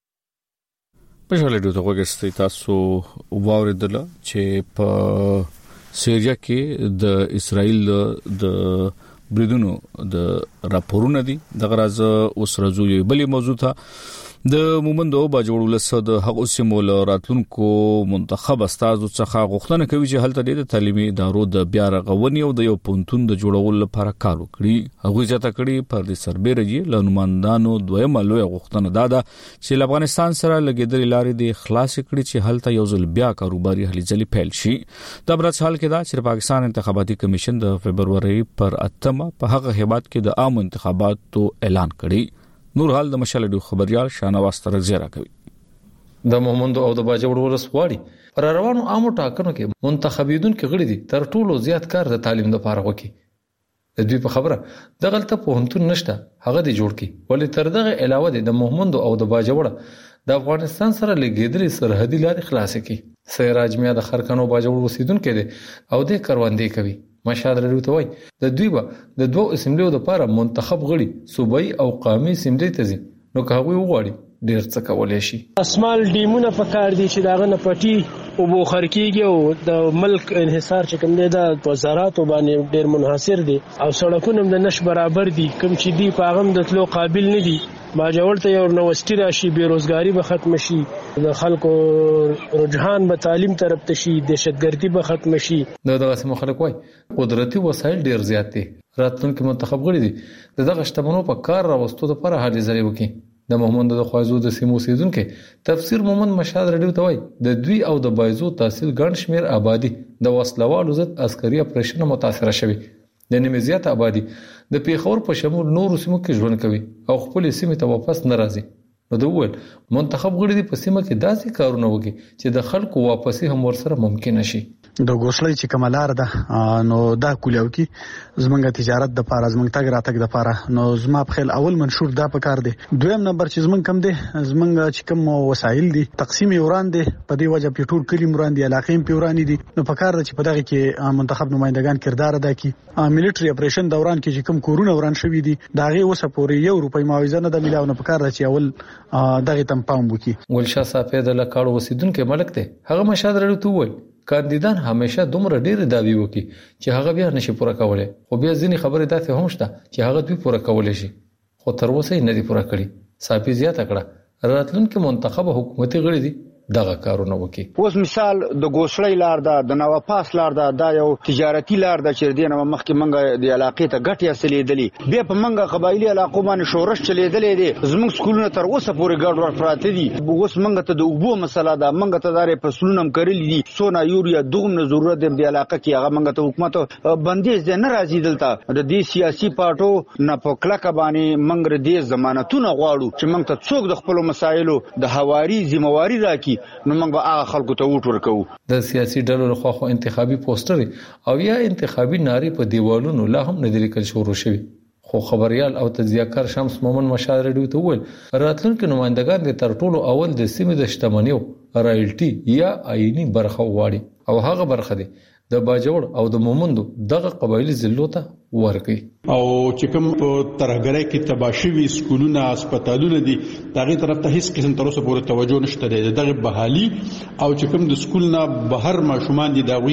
S1: په شاله د وګستې تاسو واوریدل چې په سوریه کې د اسرائیل د بریدونو د راپورونه دي. د غرض اوس راځو یو بلې موضوع ته د مومندو باجوړ ولس د هغو سیمو راتلونکو منتخب استادو څخه غوښتنه کوي چې هلته د تعلیمي ادارو د بیا رغونې او د یو پونتون د جوړولو لپاره کار وکړي. هغه ځکه کړي پر د سربېره یې لنماندانو دویمه لوی غوښتنه ده چې افغانستان سره لګیدلې لارې د خلاص کړي چې هلته یو ځل بیا کاروباري هلي ځلې پیل شي. د برڅ حال کې دا چې پاکستان انتخاباتي کمیشن د فبرवरी پر 8 په هغه هیواد کې د عام انتخاباتو اعلان کړي. نور حال د مشال ډیو خبريال شانواز ترغزیه راکوي.
S6: د مومندو او د باجوړ ولس غواړي پر روانو عامو ټاکنو کې منتخبیدونکو غړي دي تر ټولو زیات کار د تعلیم لپاره وکړي. د دوی په خبره د غلطه پوهنتون نشته هغه دی جوړ کی ولې تر دغه علاوه د مومندو او د باجوړ د افغانستان سره لګیدلې سرحدي لارې خلاصې کی. سراج میا د خرکنو باجوړ اوسیدونکو دي او د کروندې کوي. مشهد لري ته وای د دوی به د دوه اسمبلیو لپاره منتخب غړي صوبایي او قومي اسمبلی ته ځي نو هغه وغواړي ډیر څه کولای شي.
S7: اسمال ډیمونه په کار دي چې داغه نه پټي او بوخر کیږي او د ملک انحصار چې کوم دی د وزارت باندې ډیر منحصر دي او سړکونه د نش برابر دي کوم چې دی په هغه د تلو قابل نه دي. باجوړ ته یو نوښتي راشي بیروزګاری به ختم شي د خلکو رجحان به تعلیم طرف ته شي دهشتګردي به ختم شي.
S6: دغه سم خلک وای قدرتي وسایل ډیر زیات دي راتلونکي منتخب غړي دي دغه شتمنو په کار راوستو لپاره هلي ځلې وکړي. د محمد د خوازو د سیمو سیدونکو تفسیر مومن مشهد رډیو ته وای د دوی او د بایزو تحصیل ګڼ شمیر آبادی د وسلوالو ضد عسکري اپریشن متاثر شوی. د نیمه زیات آبادی د پیښور په شمول نورو سیمو کې ژوند کوي او خپل سیمه ته واپس نه راځي. نو د ول منتخب غړي په سیمه کې داسې کارونه وکړي چې د خلکو واپسی هم ورسره ممکن شي.
S23: د ګوسلې چې کمالار ده نو دا کولیو کې زمونږه تجارت د پاره زمونږ تګ راتګ د پاره نو زما په خیال اول منشور دا پکار دی. دویم نمبر چې زمونږ کم دی زمونږ چې کوم وسایل دي تقسیم وران دي په دې وجه پیټور کلی مران دي علاقې په وران دي نو پکار دی چې په دغه کې منتخب نمائندگان کردار ادا کړي. ملټری اپریشن دوران کې چې کوم کورونه وران شوی دي داغه وسه پورې €1 معاوضه نه د ملاو نه پکار دی چې اول دغه تم پام وکړي.
S6: ګلشاه صافی د لکاړو وسیدونکو ملک ته هغه مشهد لري ته وای کاندیدان همیشه دومره ډیر داوی وکي چې هغه بیا نشي پوره کولای خو بیا ځینې خبره داسې هم شته چې هغه دوی پوره کولای شي خو تر اوسه نه دي پوره کړی. صافی زیاته کړه راتلونکي منتخب حکومتي غړي دي دغه کارونه وکي.
S24: اوس مثال د ګوسړی لار ده د نوپاس لار ده دا یو تجارتي لار ده چې دینه مخکې منګه د علاقې ته ګټه حاصلېدلې بیا په منګه قبایلی علاقو باندې شورش چلیدلې دي زموږ سکولونه تر اوسه پورې ګډ ور پراته دي. اوس منګه ته د اوبو مسله ده منګه ته دارې فصلونه کړلې دي سونا یوریا دغه ضرورت دی د علاقې کې هغه منګه ته حکومت بندیز نه راځي دلته د دې سیاسي پارټو نه په کلکه باندې منګر دې ضمانتونه غواړو چې منګ ته څوک د خپل مسایلو د حواري ذمہواری راکړي نو موږ به هغه خلکو ته وټ ورکو.
S6: د سیاسي ډلو لخوا خو انتخابي پوسټر او یا انتخابي نارې په دیوالونو لا هم نه لیکل شروع شوی خو خبريال او تجزیه‌کار شمس مومن مشال رډیو ته وویل راتلونکي نمائندگان د تر ټولو اول د سیمې د شتمنیو رایلټي یا آئینی برخه واړي او هغه برخه دي د باجوړ او د مومندو دغه قبایلی ضلعو ته ورکړي.
S15: او چې کوم په ترهګرۍ کې تباشوي سکولونه هسپتالونه دي دغه طرف ته هیڅ قسم تر اوسه پورې توجه نشته دی. دغه بحالي او چې کوم د سکول نه بهر ماشومان دي داوی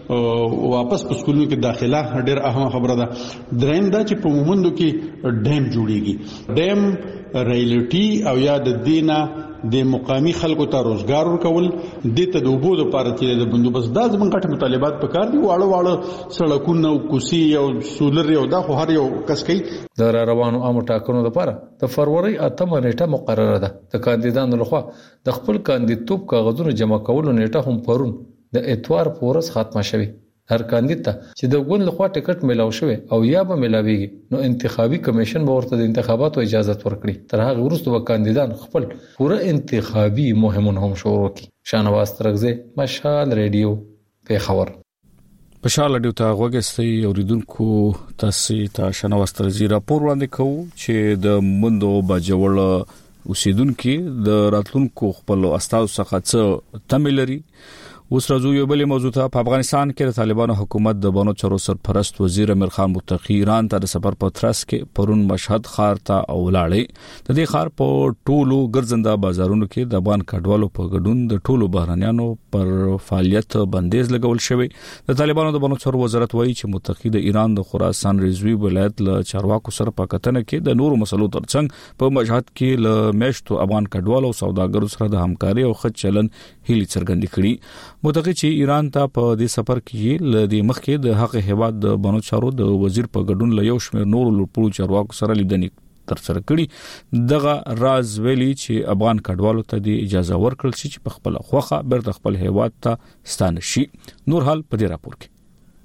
S15: واپس په سکولونو کې داخله ډېر اهم خبره ده. دریم دا چې په مومندو کې ډیم جوړیږي ډیم ریلټي او یا د دینه د مقامی خلکو ته روزګار ورکول د ته د وبو لپاره چې د بندوبست د ځمن کټ مطالبات پکار دي واړه سړکونه او کوسي او سولر یو دا خو هر یو کس کوي.
S6: د روانو عام ټاکنو لپاره د فروری 8 نیټه مقرره ده. د کاندیدانو لخوا د خپل کاندیدتوب کاغذونو جمع کولو نیټه هم پرون د اتوار پورس ختمه شوه. هر کاندید ته چې د ګوند لخوا ټیکټ ملاو شوی او یا به ملاويږي نو انتخابي کمیشن به ورته د انتخاباتو اجازه ورکړي. تر هغه وروسته به کاندیدان خپل پوره انتخابي مهمون هم شروع کړي. شانواز ترغزه مشال ریډیو پیښور.
S1: پښال ډیو ته غوګستي اوریدونکو تاسو ته شانواز ترغزه راپور وړاندې کوي چې د مندو باجوړ اوسیدونکو د راتلونکو خپل استاد څخه څه تملري اوس راځو یو بل موضوع ته. په افغانستان کې د طالبانو حکومت د بانو چارو سرپرست وزیر امیر خان متقی ایران ته د سفر په ترڅ کې پرون مشهد ښار ته ولاړی. د دې ښار په ټولو ګرځنده بازارونو کې د افغان کډوالو په ګډون د ټولو بهرانيانو پر فعالیت بندیز لګول شوی. د طالبانو د بانو چارو وزارت وایي چې متقی د ایران د خراسان رضوی ولایت له چارواکو سره په کتنه کې د نورو مسلو ترڅنګ په مشهد کې له میشتو افغان کډوالو او سوداګرو سره د همکاري او ښه چلن هیلې څرګندې کړې. متقی چې ایران ته په دې سفر کې ل دې مخکې د حق هواد د بانو چارو د وزیر په ګډون له یو شمېر نورو لوړپوړو چارواکو سره لیدنې ترسره کړي. دغه راز ویلي چې افغان کډوالو ته د اجازه ورکړل شي چې په خپل خوخه بیرته خپل هواد ته ستانه شي. نور حال په دې راپور کې.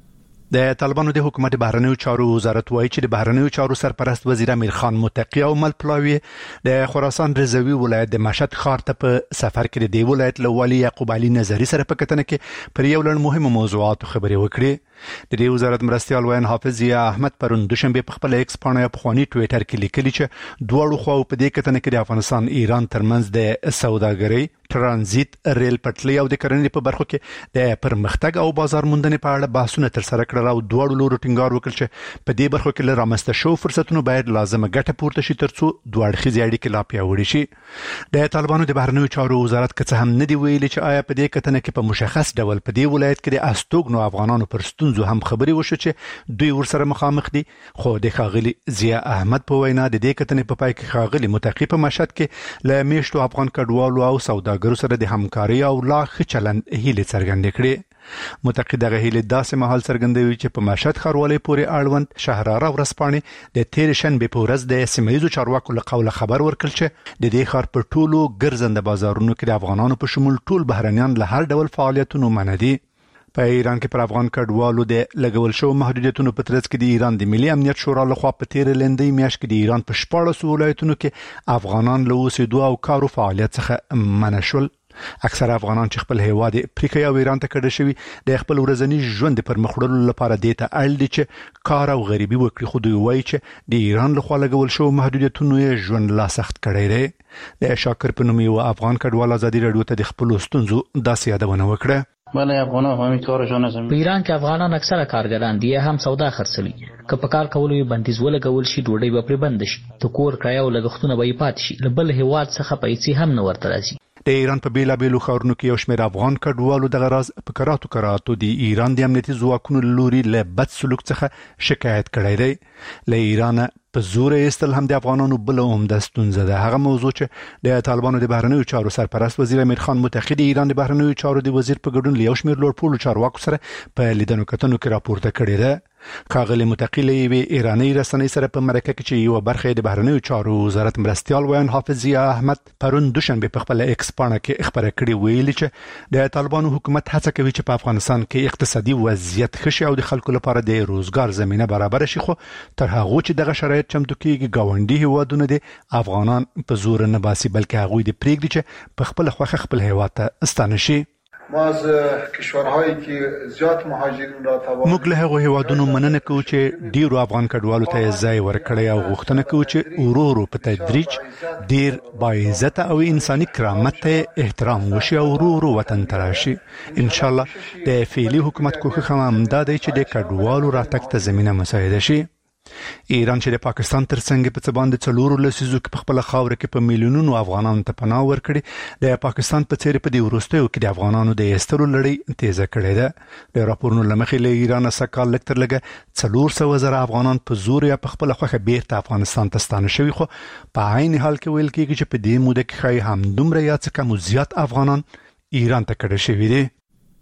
S22: د طالبانو د حکومت بهرنیو چارو وزارت وایي چې د بهرنیو چارو سرپرست وزیر امیر خان متقی او مل پلاوی د خراسان رضوی ولایت د مشهد ښار ته په سفر کې د دې ولایت له والي یعقوب علي نظری سره په کتنه کې پر یو لړ مهمه موضوعات خبرې وکړې. د دې وزارت مرستيال وین حافظ ضیا احمد پرون دوشنبه په خپل ایکس پاڼه په خواني ټوئیټر کې لیکلي چې دوه خو په دې کتنه کې د افغانستان ایران ترمنځ د سوداګرۍ ترانزیت ریل پټلۍ او د کرنې په برخو کې د پرمختګ او بازار موندنې په اړه بحثونه تر سره کړل او دوه لورو ټینګار وکړ چې په دې برخو کې لرامسته شو فرصتونو باید لازمه ګټه پورته شي ترڅو دوه اړخیزې اړیکې لا پیاوړې شي. د طالبانو د بهرنیو چارو وزارت که هم نه دی ویلي چې آیا په دې کتنه کې په مشخص ډول په دې ولایت کې د استوګنو افغانانو پر ستونزو هم خبري وشو چې دوی ورسره مخامخ دي. خو د ښاغلي ضیا احمد په وینا د دې کتنې په پای کې ښاغلي متقی په مشهد کې له میشتو افغان کډوالو او سوداګرو سره د همکاري او لا ښه چلند هیلې څرګندې کړې. متقی دغه هیله داسې مهال څرګندوي چې په مشهد ښاروالۍ پورې اړوند شهراره ورځپاڼې د تیر شنبه په ورځ د سیمه‌ییزو چارواکو له قوله خبر ورکړ چې د دې ښار په ټولو ګرځنده بازارونو کې د افغانانو په شمول ټول بهرنیان له هر ډول فعالیتونو منع دي. په ایران کې پر افغان کډوالو د لګول شو محدودیتونو په ترڅ کې د ایران د ملي امنیت شورا لخوا په تیر لندۍ میاشت کې د ایران په 14 ولایتونو کې افغانان له اوسېدو او کارو فعالیت څخه منع شول. اکثر افغانان چې خپل هیواد افریقا او ایران ته کډه شوی د خپل ورځنی ژوند پر مخړلو لپاره د ته اړ دي چې کار او غریبي وکړي. خو دوی وایي چې د ایران لخوا لګول شو محدودیتونو یې ژوند لا سخت کړی دی. د شاکر په نوم یو افغان کډوال ازادي رادیو ته د خپل ستونزو داسې یادونه وکړه.
S3: بله افغانان همین کارشان هستن. په ایران کې افغانان اکثره کارګران دي هم سودا خرڅوي. که په کار کولو یې بندیز ولګول شي ډوډۍ به پرې بند شي. د کور کرایه او لګښتونه به یې پاتې شي. له بل هیواد څخه پیسې هم نه ورته راځي.
S22: د ایران په بیلابیلو ښارونو کې یو شمېر افغان کډوالو دغه راز په کراتو د ایران د امنیتي ځواکونو لوري له بد سلوک څخه شکایت کړی دی. له ایران په زور ایستل هم د افغانانو بل عمده ستونزه ده. هغه موضوع چې د طالبانو د بهرنیو چارو سرپرست وزیر امیر خان متقی د ایران د بهرنیو چارو د وزیر په ګډون له یو شمېر لوړپوړو چارواکو سره په لیدنو کتنو کې راپورته کړی ده. ښاغلي متقی له یوې ایراني رسنۍ سره په مرکه کې چې یو برخه د بهرنیو چارو وزارت مرستيال وین حافظ ضیا احمد پرون دوشنبه په خپل ایکس پاڼه کې خبره کړې ویلي چې د طالبانو حکومت هڅه کوي چې په افغانستان کې اقتصادي وضعیت ښه شي او د خلکو لپاره د روزګار زمينه برابر شي. خو تر هغه چې دغه شرایط چمتو کېږي ګاونډي هیوادونه د افغانان په زور نه باسي بلکې هغه د پریږدي چې په خپل خوخه خپل هیواد ته ستانه شي.
S8: ما از کشورهایی که زیات مهاجرین را توان
S22: موږ له هغو هیوادونو مننه کوو چې ډیرو افغان کډوالو ته ځای ورکړی او غوښتنه کوو چې ورو په تدریج ډیر باعزت او انساني کرامت ته احترام وشي او ورو وطن ته راشي. ان شاء الله د فعلی حکومت کوښښ هم دا دی چې د کډوالو راتګ ته زمينه مساعده شي. ایران چې د پاکستان ترڅنګ په څبان د 4 لسیزو کې په خپل خاور کې په میلیونونو افغانانو ته پناه ورکړي د پاکستان په څیر په دی ورستیو کې د افغانانو د ایستلو لړۍ تیزه کړې ده. د راپورونو لمخې له ایران سکهال لکتر لګه 400,000 افغانان په زور یا په خپل خوخه بیرته افغانستان ته ستانه شوي. خو په عین حال کې ویل کېږي چې په دې موده کې خای هم دومره یا څه کم زیات افغانان ایران ته کډه شوي دي.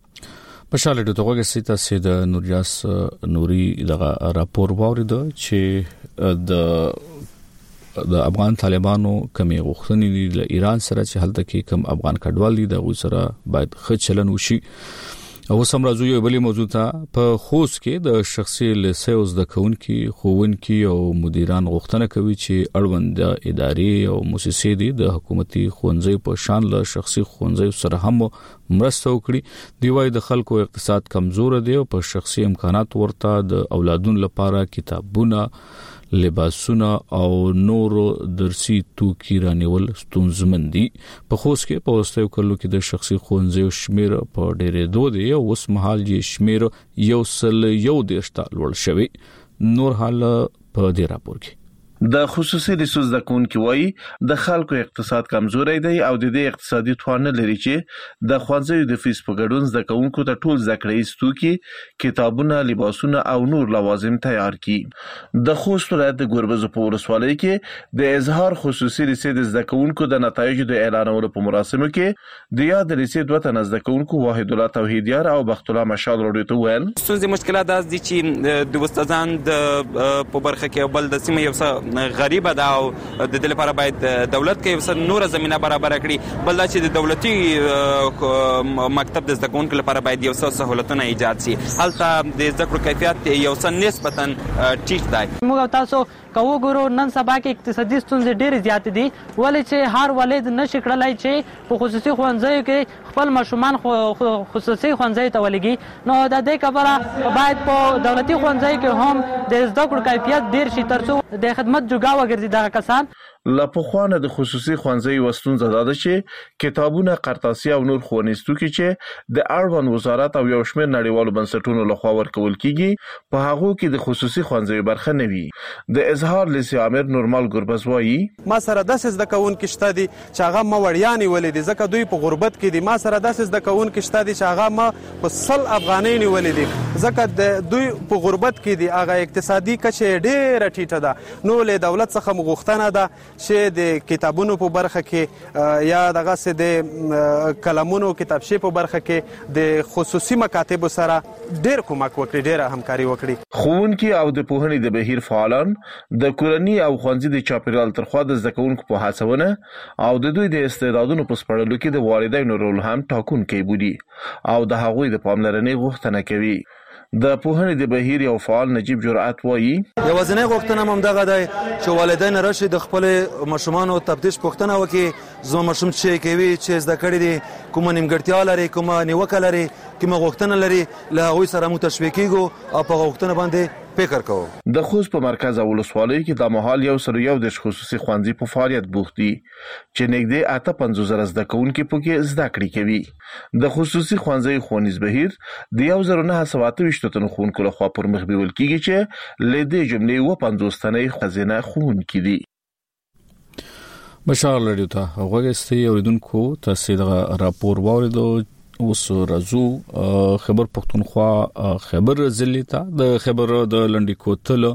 S1: په شاله د توګه سیته سید نوریاس نوري دغه راپور وورید چې د افغان طالبانو کمی غوښتنې د ایران سره چې هلته کې کم افغان کډوال دي د سره باید ښه چلن وشي. او سم راځو یو بلی موضوع ته. په خوست کې د شخصي لیسیوز د کونکي خوونکي او مدیران غوښتنه کوي چې اړوند ادارې او مؤسسې دي د حکومتي خوندزي په شان له شخصي خوندزي سره هم مرسته وکړي. دی وايي د خلکو اقتصاد کمزور دی او په شخصي امکانات ورته د اولادونو لپاره کتابونه لباسونه او نورو درسي توکي رانیول ستونزمن دي. په خوست کې په وروستیو کلو کې د شخصي ښوونځیو شمیر په ډېرېدو دی او اوس مهال یې شمیر 101 لوړ شوی. نور حال په دې راپور کې
S4: د خصوصي ریسورس د کونکي وایي د خلکو اقتصاد کمزوري دی او د دې اقتصادي توان لري چې د خوانځي د فیس په ګډون د کونکو ته ټول ذکرې استوکي کتابونه لباسونه او نور لوازم تیار کړي. د خوست ولایت د ګوربز په ولسوالۍ کې د اظهار خصوصي ریسید د کونکو د نتایجو د اعلانولو په مراسمو کې د یاد ریسید وته نزد کونکو واحد الله توحیدیار او بخت الله مشال وروډي ته ویل
S9: ستونزې مشکلات د دي چې د استادان د په برخه کې بل د سیمه یو غریب ده او د دې لپاره باید دولت کې وسه نور زمينه برابر کړي. بل دا چې د دولتي مکتب د زدهکونکو لپاره باید یو څه سہولتونه ایجاد شي. هلته د زده کړو کیفیت یو څه نسبتا ټیټ دی.
S10: موږ تاسو کوو ګورو نن سبا کې اقتصادي ستونزې ډېرې زیات دي ولې چې هر والد نشي کړلای چې په خصوصي ښوونځیو کې خپل ماشومان خصوصي ښوونځیو ته ولېږي. نو د دې کبره باید په دولتي ښوونځیو کې هم د زده کړو کیفیت ډېر شي ترڅو د خدمت جوګا وګرځي دغه کسان.
S4: لا پخوانه د خصوصي ښوونځي وستون زده چې کتابونه قرطاسي او نور ښوونیز توکي چې د اړوند وزارت او یو شمېر نړیوالو بنسټونو لخوا ورکول کیږي په هغه کې د خصوصي ښوونځي برخه نه وي. د اظهار لیسي امیر نورمال ګوربز وایي
S11: ما سره د زده کوونکو شته دي چې هغه ما وړیانې ولې دي ځکه دوی په غربت کې دي. ما سره د زده کوونکو شته دي چې هغه ما په 100 افغانۍ نیولې دي ځکه د دوی په غربت کې دي. هغه اقتصادي کچه ډېره ټیټه ده. نو له دولت څخه مغوښتنه ده چې د کتابونو په برخه کې یا دغه څه د کلمونو کتابچې په برخه کې د خصوصي مکاتب سره ډېر کومک وکړي ډېر همکاري وکړي.
S4: ښوونکي او د پوهنې د بهیر فعالان د کورنۍ او ښوونځي د چاپیریال ترخوا د زده کوونکو په هڅونه او د دوی د استعدادونو په سپړلو کې د والدینو رول هم ټاکونکی بودي او د هغوی د پاملرنې غوښتنه کوي. د پوهنې د بهیر یو فعال نجیب جرأت وایي
S25: یوازینی غوښتنه هم دغه دی چې والدین راشي د خپل ماشومانو تفتیش پوښتنه وکړي زما ماشوم چې کوي چې زده کړی دي کومه نیمګړتیا لري کومه نیوکه لري کومه غوښتنه لري له هغوی سره مو تشویق کیږو او په غوښتنه باندې فکر کوو.
S4: د خوست په مرکز او ولسوالۍ کې د مهال یو سره یو د خصوصي ښوونځي په فعالیت بوخت دي چې نږدې 58,000 زده کوونکي پکې زده کړې کوي. د خصوصي ښوونځي ښوونیز بهیر د 1928 تنو ښوونکو لخوا پر مخ بیول کیږي چې له دې جملې 50 تنې خزینه ښوونکي دي.
S1: بشار لري ته هغه اوریدونکو تاسو د راپور واوریدو. اوس راځو خبر پښتونخوا خبر ضلع د خبر د لنډی کوتل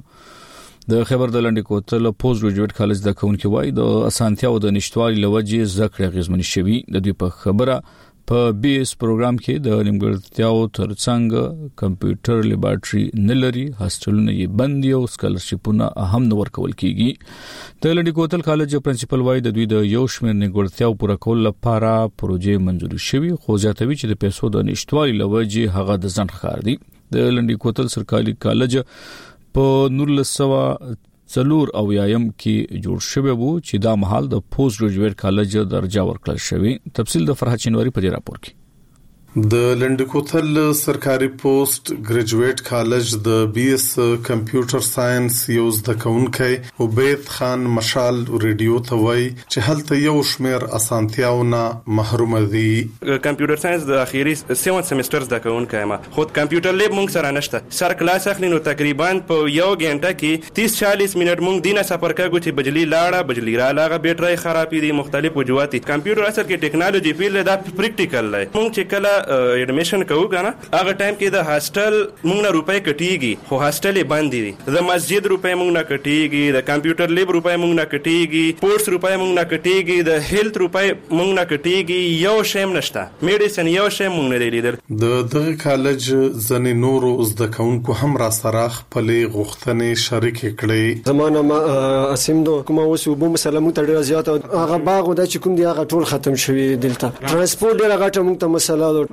S1: پوسټ ګریجویټ کالج د کونکي وای د اسانتیا او د نشټوالي لوجه ذکر غزمنی شوی د دوی په خبره په بیس پروګرام کې د نیمګړتیاو ترڅنګ کمپیوټر لیبارټري نلري هاستلونه یې بند یو سکالرشپونه اهم نور کول کیږي. د لنډی کوتل کالج پرنسپل وای د دوی د یو شمېر نیمګړتیاو پوره کول لپاره پروژې منځوري شوی خو ځاتوي چې د پیسو د نشټوالي لوجه هغه د ځن خار دي. د لنډی کوتل سرکاري کالج په 1940 او یایم کې جوړ شوی وو چې دا محل د پوسټ ګریجویټ کالج درجه ورکړل شوی. تفصیل د فرحت چنواری په دې راپور کې.
S26: د لنډکوتل سرکاري پوسټ ګریجویټ کالج د بي اس کمپیوټر ساينس یو زده کوونکی عبید خان مشال ریډیو ته وایي چې هلته یو شمېر اسانتیاونه محروم دي.
S27: کمپیوټر ساينس د اخیری 7 سیمستر زده کوونکی ما خود کمپیوټر لیب مونږ سره نشته. سر کلاس اخلي نو تقریبا په یو غنټه کې 30-40 منټ مونږ دینه سفر کوو چې بجلی لاړه بجلی را لاغه بیټری خراب دي مختلف وجوهات. کمپیوټر اصل کې ټیکنالوژي فیلډ دا پریکټیکل دی. مونږ چې کله ایڈمیشن کوو کنه هغه ټایم کې د هاستل مونږ نه روپۍ کټیږي خو هاستل یې بند دي. د مسجد روپۍ مونږ نه کټیږي د کمپیوټر لیب روپۍ مونږ نه کټیږي پورټس روپۍ مونږ نه کټیږي د هیلث روپۍ مونږ نه کټیږي یو شیم نشته میډیسن یو شیم مونږ نه لیدل.
S26: د دغه کالج ځنې نورو زده کوونکو هم را سره خپل غوښتنې شریک کړي.
S28: زمانه ما اسیم دو کومه وسو بو مسله مونږ ته ډیره زیاته هغه باغ د چې کوم دی هغه ټول ختم شوی دلته. ترانسپورت ډیره غټه مونږ ته مسله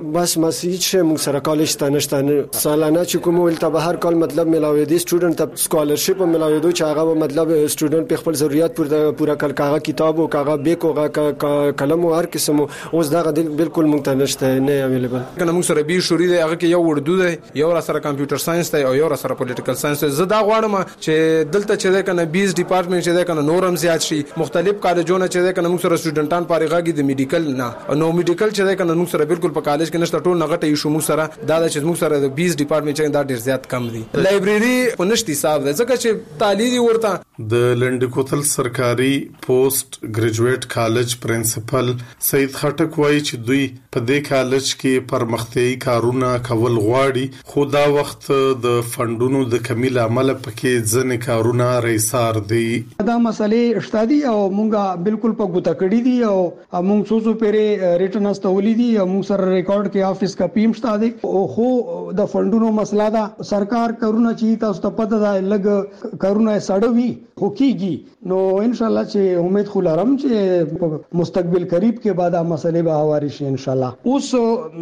S28: بس مسیج شه موږ سره کالج ته نشته سالانه چې کوم ولته به هر کال مطلب ملاوي دي سټوډنټ ته سکالرشپ ملاوي دوی چې هغه مطلب سټوډنټ په خپل ضرورت پورا کال کاغه کتاب او کاغه بیک او قلم او هر قسم اوس دا بالکل موږ ته نشته نه اویلیبل
S5: کنه موږ سره به شوري دی هغه کې یو اردو دی یو را سره کمپیوټر ساينس دی او یو را سره پولیټیکل ساينس زه دا غواړم چې دلته چې کنه 20 ډپارټمنټ چې کنه نورم زیات شي مختلف کالجونه چې کنه موږ سره سټوډنټان فارغاږي د میډیکل نه نو میډیکل چې کنه موږ سره بالکل په کالج کې نشته ټول نغټه ایشو موږ سره دا چې موږ سره د 20 ډپارټمنټ چې دا ډیر زیات کم دي لایبرری په نشتی حساب ده ځکه چې تعلیمي ورته
S26: د لنډکوتل سرکاري پوسټ ګریجویټ کالج پرنسپل سید خټک وایي چې دوی په دې کالج کې پرمختیايي کارونه کول غواړي خو دا وخت د فندونو د کمی لامل پکې ځنې کارونه ریسار دي
S12: دا مسلې اشتادي او مونږه بالکل په ګوتا کړی دي او مونږ څو پیره ریټن استولې دي او مونږ سره ریکارډ کې افیس کا پیم شته دي او خو د فندونو مسله دا سرکار کارونه چې تاسو ته پته ده لګ کارونه سړوي خو کیږي نو ان شاء الله چې امید خو لرم چې مستقبل قریب کې بعد مسلې به هواري شي ان شاء الله اوس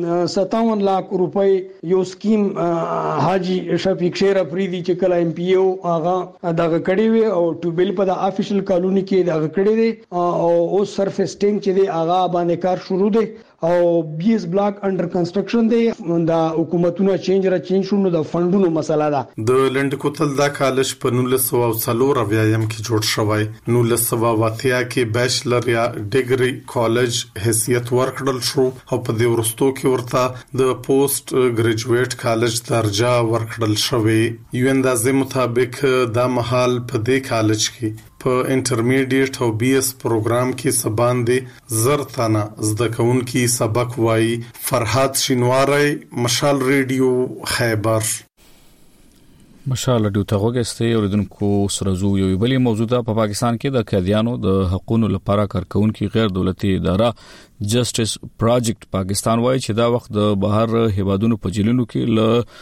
S12: 57 لک روپۍ یو سکیم حاجی شفیق شیر افریدي چې کله ایم پی او هغه دغه کړی وي او ټو بل په د افیشل کالونی کې دغه کړی دی او اوس سرفیس ټینګ چې دی هغه باندې کار شروع دی او 20 بلاک انډر کنسټرکشن دی د حکومتونو چینج شونو د فندونو مسله ده
S26: د لنډکوتل دا کالج په 1904 کې جوړ شوی 1980 کې بیچلر یا ډیګري کالج حیثیت ورکړل شو او په دې ورستو کې ورته د پوسټ ګریجویټ کالج درجه ورکړل شوی یو اندازې مطابق دا مهال په دې کالج کې په انټرمیډیټ او بي اس پروګرام کې سباندې زرتانه زده کوونکي سبق وایي فرحات شینواری مشال ریډیو خیبر
S1: مشال ډیو ته وګستې اوریدونکو سره زو یو بلې موضوع په پاکستان کې د قیدیانو د حقوقو لپاره کارکونکو غیر دولتي اداره جسټس پروجیکټ پاکستان وایي چې دا وخت د بهر هیوادونو په جیلونو کې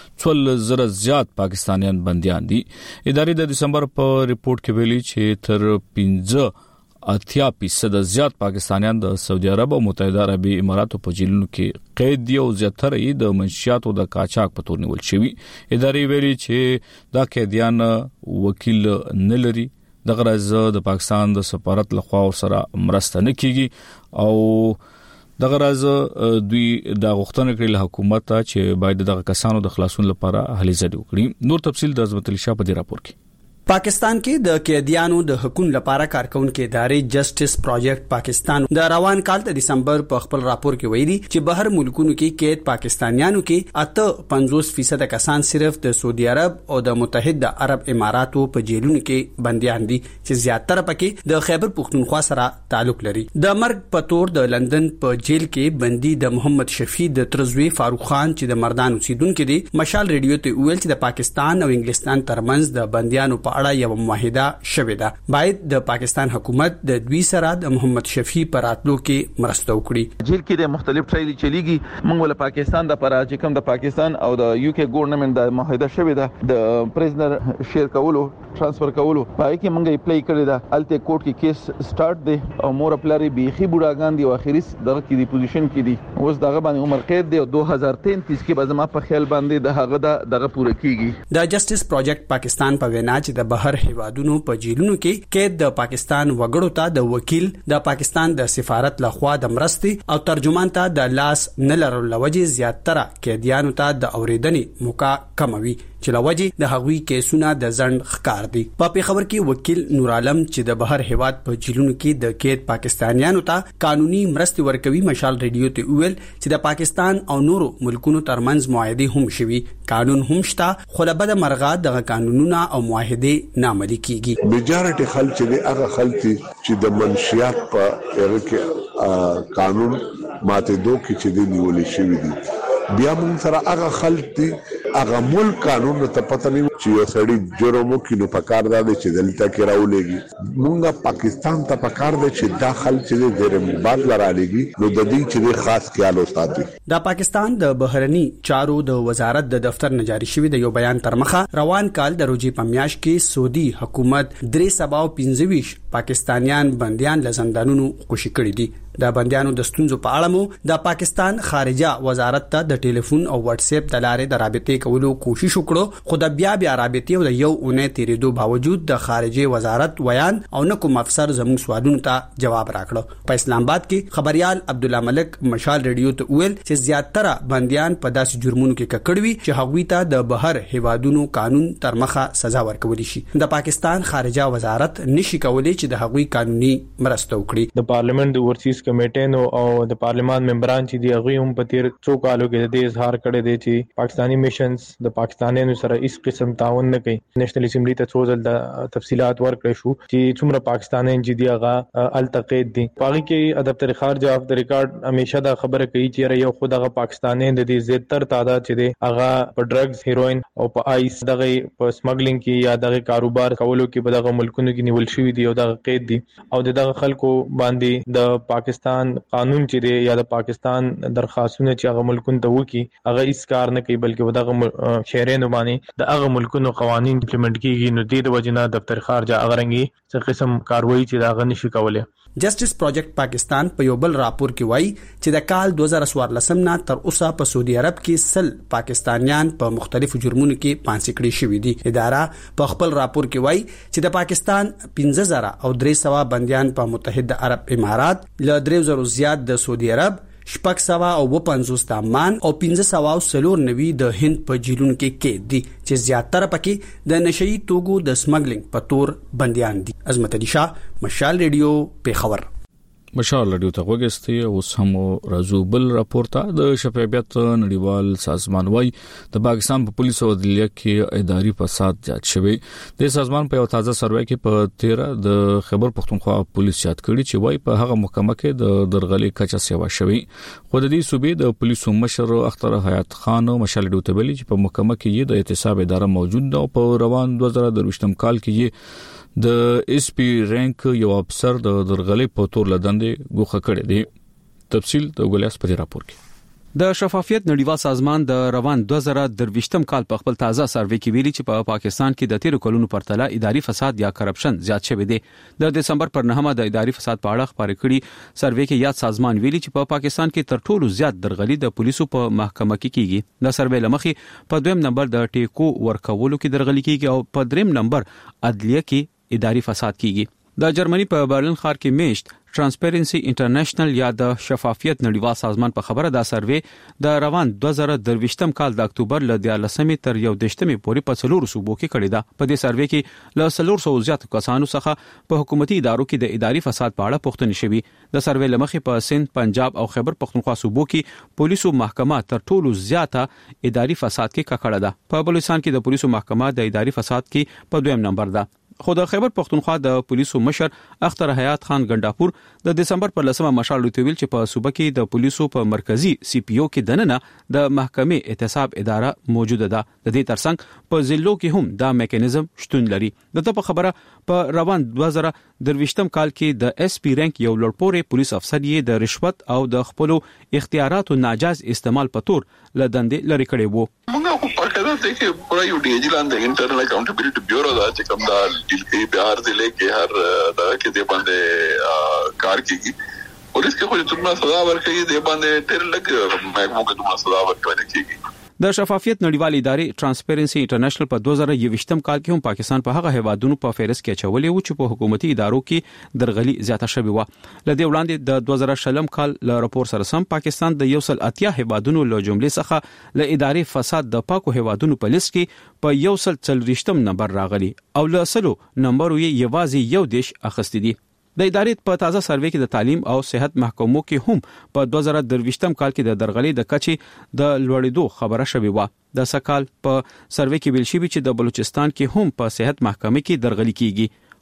S1: ل 12,000 زیات پاکستانیان بنديان دي ادارې د دسمبر په ریپورت کې ویلي چې تر 15% زیات پاکستانیان د سعودي عرب او متحده عربي اماراتو په جیلونو کې قید دي او زیاتره یې د منشیاتو د قاچاق په تور نیول شوی ادارې ویلي چې دا قیدیان وکیل نه لري د غرض د پاکستان د سفارت لخوا سره مرسته نه کیږي او د غرض دوی د غوښتنې کړې له حکومت ته چې باید دغه کسانو د خلاصون لپاره هلې ځډ وکړي نور تفصيل د عظمت الشاه په دې راپور کې
S13: پاکستان کې د قیدیانو د حقوقو لپاره کارکونکو ادارې جسټس پروجیکټ پاکستان د روان کال د دسمبر په خپل راپور کې ویلي چې بهر ملکونو کې قید پاکستانیانو کې 50% کسان صرف د سعودي عرب او د متحده عرب اماراتو په جیلونو کې بنديان دي چې زیاتره پکې د خیبر پختونخوا سره تعلق لري د مرګ په تور د لندن په جیل کې بندي د محمد شفیع د ترزوی فاروق خان چې د مردان اوسیدونکو دي مشال ریډیو ته ویل چې د پاکستان او انګلستان ترمنځ د بنديانو په اړه یو معاهده شوې ده باید د پاکستان حکومت د دوی سره د محمد شفیع پر راتلو کې مرسته وکړي
S14: جیل کې د مختلف ټرایل چلیږي موږ ول پاکستان د پر چې کوم د پاکستان او د یو کې ګورنمنت د معاهده شوې ده د پریزنر شیر کولو ترانسفر کولو پای کې موږ اپلای کړی ده الته کورټ کې کیس سٹارټ دی او مور پلاری بیخي بوډاګان دی او اخیری دغه کې دی پوزیشن کې دی اوس دغه باندې عمر قید دی 2033 کې به زما په خیال باندې دغه پوره کیږي
S13: د جسټس پروجیکټ پاکستان په وینا چې د بهر هیوادونو په جیلونو کې قید د پاکستان وګړو ته د وکیل د پاکستان د سفارت لخوا د مرستې او ترجمان ته د لاس نه لرلو لوجې زیاتره قیدیانو ته د اوریدنې موقع کموي چې لوجې د هغوی کیسونه د ځند ښکار دي په پیښور کې وکیل نور عالم چې د بهر هیواد په جیلونو کې د قید پاکستانیانو ته قانوني مرستې ورکوي مشال ریډیو ته ویل چې د پاکستان او نورو ملکونو ترمنځ معاهده هم شوي قانون هم شته خو له بده مرغه دغه قانونونه او معاهده ناملي کیږي
S16: میجارټي خلک چې هغه خلک چې د منشیات په اړه کې قانون ماته دوه کې چې دی نیولې شوی دي بیا موږ سره هغه خلک دي هغه ملک قانون ته پته نه چې یو سړی جرم وکړي نو پکار دا چې دلته کې راولېږي. موږ پاکستان ته پکار دی چې داخل چې جرم باز لرالېږي نو د دې چې خاص خیال وساتي.
S13: د پاکستان د بهرني چارو د وزارت د دفتر نه جاری شوی د یو بیان تر مخه روان کال د روجي پمیاش کې سعودي حکومت 325 پاکستانیان بنديان له زندانونو خوشي کړي دي. د بنديانو د ستونزو په اړه مو د پاکستان خارجه وزارت ته د ټلیفون او واتس اپ د لارې د رابطې کولو کوشش وکړو، خو د بیا رابطې او د یو اونۍ تیریدو باوجود د خارجه وزارت ویان او نه کوم افسر زموږ سوالونو ته جواب راکړو. په اسلام آباد کې خبريال عبد الله ملک مشال ریډیو ته ویل چې زیاتره بنديان په داسې جرمونو کې ککړوي چې هغوی ته د بهر هیوادونو قانون تر مخه سزا ورکول شي. د پاکستان خارجه وزارت نشي کولای چې د هغوی قانوني مرسته وکړي.
S2: د پارلیمنت د ورسیز کمیټې او د پارلیمان ممبران چې دی هغه هم په تیر 2 کالو کې د اظهار کړی دی چې پاکستانی میشنز د پاکستانیانو سره هیڅ قسم تعاون نه کوي. نېشنل اسمبلی ته څو ځل د تفصيلات ورکړې شو چې څومره پاکستانیان چې دی هغه التقید دي. باقي کې دفتر خارجه اف د ریکارډ همیشه دا خبره کوي چې یو خدغه پاکستانیان د دې زیاتره تعداد چې دی هغه په ډرګز، هیروین او په آیس دغه په سمګلینګ کې یا دغه کاروبار کولو کې په دغه ملکونو کې نیول شوی دی او دغه قید دي او دغه خلکو باندې د پاکستان قانون چې دی یا د پاکستان درخواستونه چې هغه ملکونو ته وکي هغه هیڅ کار نه کوي، بلکې دغه شهرینو باندې د هغه ملکونو قوانين امپلیمنٹ کیږي. نو د وجنه دفتر خارجه اغرنګي څه قسم کاروایی چې دا غني شي کولای.
S13: جسټس پروجیکټ پاکستان په یو بل راپور کې وایي چې د کال 2014 نه تر اوسه په سعودي عرب کې 100 پاکستانیان په مختلفو جرمونو کې پانسي کړي شوي دي. اداره په خپل راپور کې وایي چې د پاکستان 15000 او 300 بنديان په متحده عرب امارات، له 3000 زیات د سعودي عرب، 600 او 50 د عمان او 594 د هند په جیلونو کې قید دي چې زیاتره پکې د نشئی توغو د سمګلینګ په تور بنديان دي. عظمت علي شاه، مشال ریډیو، پیښور.
S1: مشال ریډیو ته وګورئ. اوس هم راځو بل راپورته. د شفافیت نړیوال سازمان وايي د پاکستان په پولیسو او عدلیه کې اداري فساد زیات شوی. د سازمان په یو تازه سروې کې په 13 د خیبر پختونخوا پولیس یاد کړي چې وايي په هغه محکمه کې د درغلي کچه سیوا شوی. خو د دې صوبې د پولیسو مشر اختر حیات خان مشال ریډیو ته ویلي چې په محکمه کې د احتساب اداره موجود ده او په روان 2023 کال کې د اس پی رینک یو افسر د درغلي په تور لدندې غوخه کړی دی. تفصیل د ګولیاس په راپور کې.
S7: د شفافیت نړیوال سازمان د روان 2023 کال په خپل تازه سروې کې ویلي چې په پاکستان کې د 13 کلونو پرتله اداري فساد یا کرپشن زیات شوی دی. د دسمبر پر 9 د اداري فساد په اړه خبرې کړي سروې کې یاد سازمان ویلي چې په پاکستان کې تر ټولو زیات درغلي د پولیسو په محکمه کې کیږي. د سروې لمخې په 2م نمبر د ټیکو ورکولو کې درغلي کیږي او په 3م نمبر عدلیه کې اداري فساد کیږي. د جرمني په برلین ښار کې میشت ټرانسپیرنسي انټرنیشنل یا د شفافیت نړیوال سازمان په خبره دا سروې د روان 2023 کال د اکتوبر ل 13 تر 11 پورې په څلورو صوبو کې کړی دا. په دې سروې کې ل 400 زیات کسانو څخه په حکومتي ادارو کې د اداري فساد په اړه پوښتنې شوې. د سروې لمخې په سند، پنجاب او خیبر پختونخوا صوبو کې پولیسو محکمه تر ټولو زیاته اداري فساد کې ککړه ده. په بلوچستان کې د پولیسو محکمه د اداري فساد کې په 2م نمبر ده. خو د خیبر پختونخوا د پولیسو مشر اختر حیات خان ګنداپور د دسمبر پر 10 مشال ویل چې په صوبه کې د پولیسو په مرکزی سی پی او کې دننه د محکمې احتساب اداره موجوده ده. د دې ترڅنګ په ضلعو کې هم دا میکانیزم شتون لري. د په خبره په روان 2023 کال کې د اس پی رینک یو لوړپوړی پولیس افسر یې د رشوت او د خپل اختیاراتو ناجایز استعمال په تور لدندې لري کړي وو.
S17: موږ په پرکړه ته کې پورا یو ډی جی لاندې انټرنل اکاونټیبিলিټي بیورو دا چې کوم دا دلته بهار ضلع کې هر دا کې د باندې کار کوي. پولیس کې خو ته سزا ورکړي د باندې ډېر لږ محکمو کې ته سزا ورکړي کیږي.
S7: د شفافیت نړیوال ادارې ټرانسپیرنسي انټرنیشنل په 2023 کال کې هم پاکستان په هغه هیوادونو په فهرست کې اچولې و چې په حکومتي ادارو کې درغلي زیاته شوې و. لدې وړاندې د 2020 کال له راپور سره سم پاکستان د 180 هیوادونو له جملې څخه له ادارې فساد د پاکو هیوادونو په لیست کې په 140 نمبر راغلي او له 100 نمبر یې یوازې یو دیش اخستې دي. د ادارې په تازه سروې کې د تعلیم او صحت محکمو کې هم په 2023 کال کې د درغلي د کچې د لوړېدو خبره شوې و. د سکال په سروې کې ویل شوی چې د بلوچستان کې هم په صحت محکمې کې درغلي کیږي.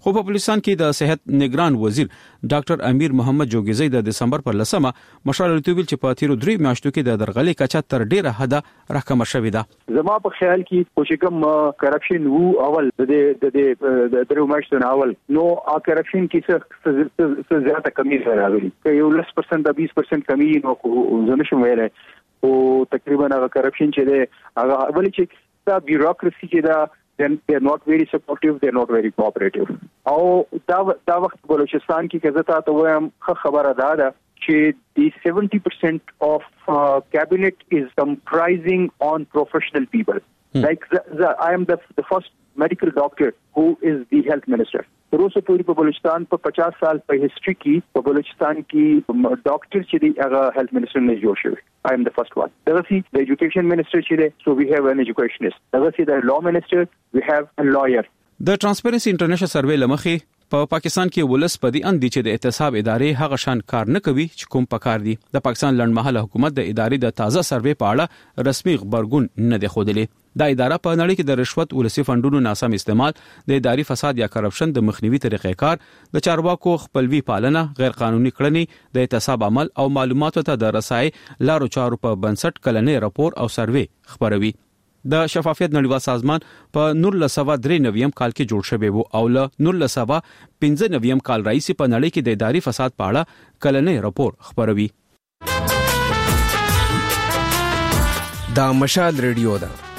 S7: خو په بلوچستان کې د صحت نگران وزیر ډاکټر امیر محمد جوګیزی د دسمبر پر 10مه مشال رتوبل چې په تیرو 3 میاشتو کې د درغلي کچا تر ډیره حد راکمه شوې ده.
S6: زما په خیال کې چې کوم کرپشن وو اول د درو میاشتو اول نو کرپشن کې څه زیاته کمی راغلي که یو 10% 20% کمی نو زنه شو ویلای او تقریبا هغه کرپشن چې ده هغه ولې چې دا بیوروکراسي چې دا then they are not very supportive, they are not very cooperative. او دا وخت بلوچستان کې کزتا ته وایم خبره ده چې the 70% of cabinet is comprising on professional people. Like I am the first medical doctor who is the health minister. روسو پوری په بلوچستان په 50 سال په هیستوري کې په بلوچستان کې ډاکټر چې دی هغه هیلث منسٹر نه جوړ شوی. I am the first one. دغه سي د ایجوکیشن منسٹر چې دی so we have an educationist. دغه سي د لا منسٹر we have a lawyer.
S7: د ټرانسپیرنسي انټرنیشنل سروې لمخې په پاکستان کې ولس په دې اندي چې د احتساب ادارې هغه شان کار نه کوي چې کوم پکار دي. د پاکستان لنډمهاله حکومت د ادارې د تازه سروې په اړه رسمي خبرګون نه دی خوده. دا اداره په نړۍ کې د رشوت ولسی فندونو ناسم استعمال، د اداري فساد یا کرپشن د مخنیوي طریقې کار، د چارواکو خپلوي پالنه، غیر قانوني کړنې، د احتساب عمل او معلوماتو ته د رسای لارو چارو په بنسټ کلنې راپور او سروې خبروي. د شفافیت نړیوال سازمان په 1993 کال کې جوړ شوی وو او له 1995 کال راځي په نړۍ کې د اداري فساد په اړه کلنې راپور خبروي.
S15: دا مشال ریډیو ده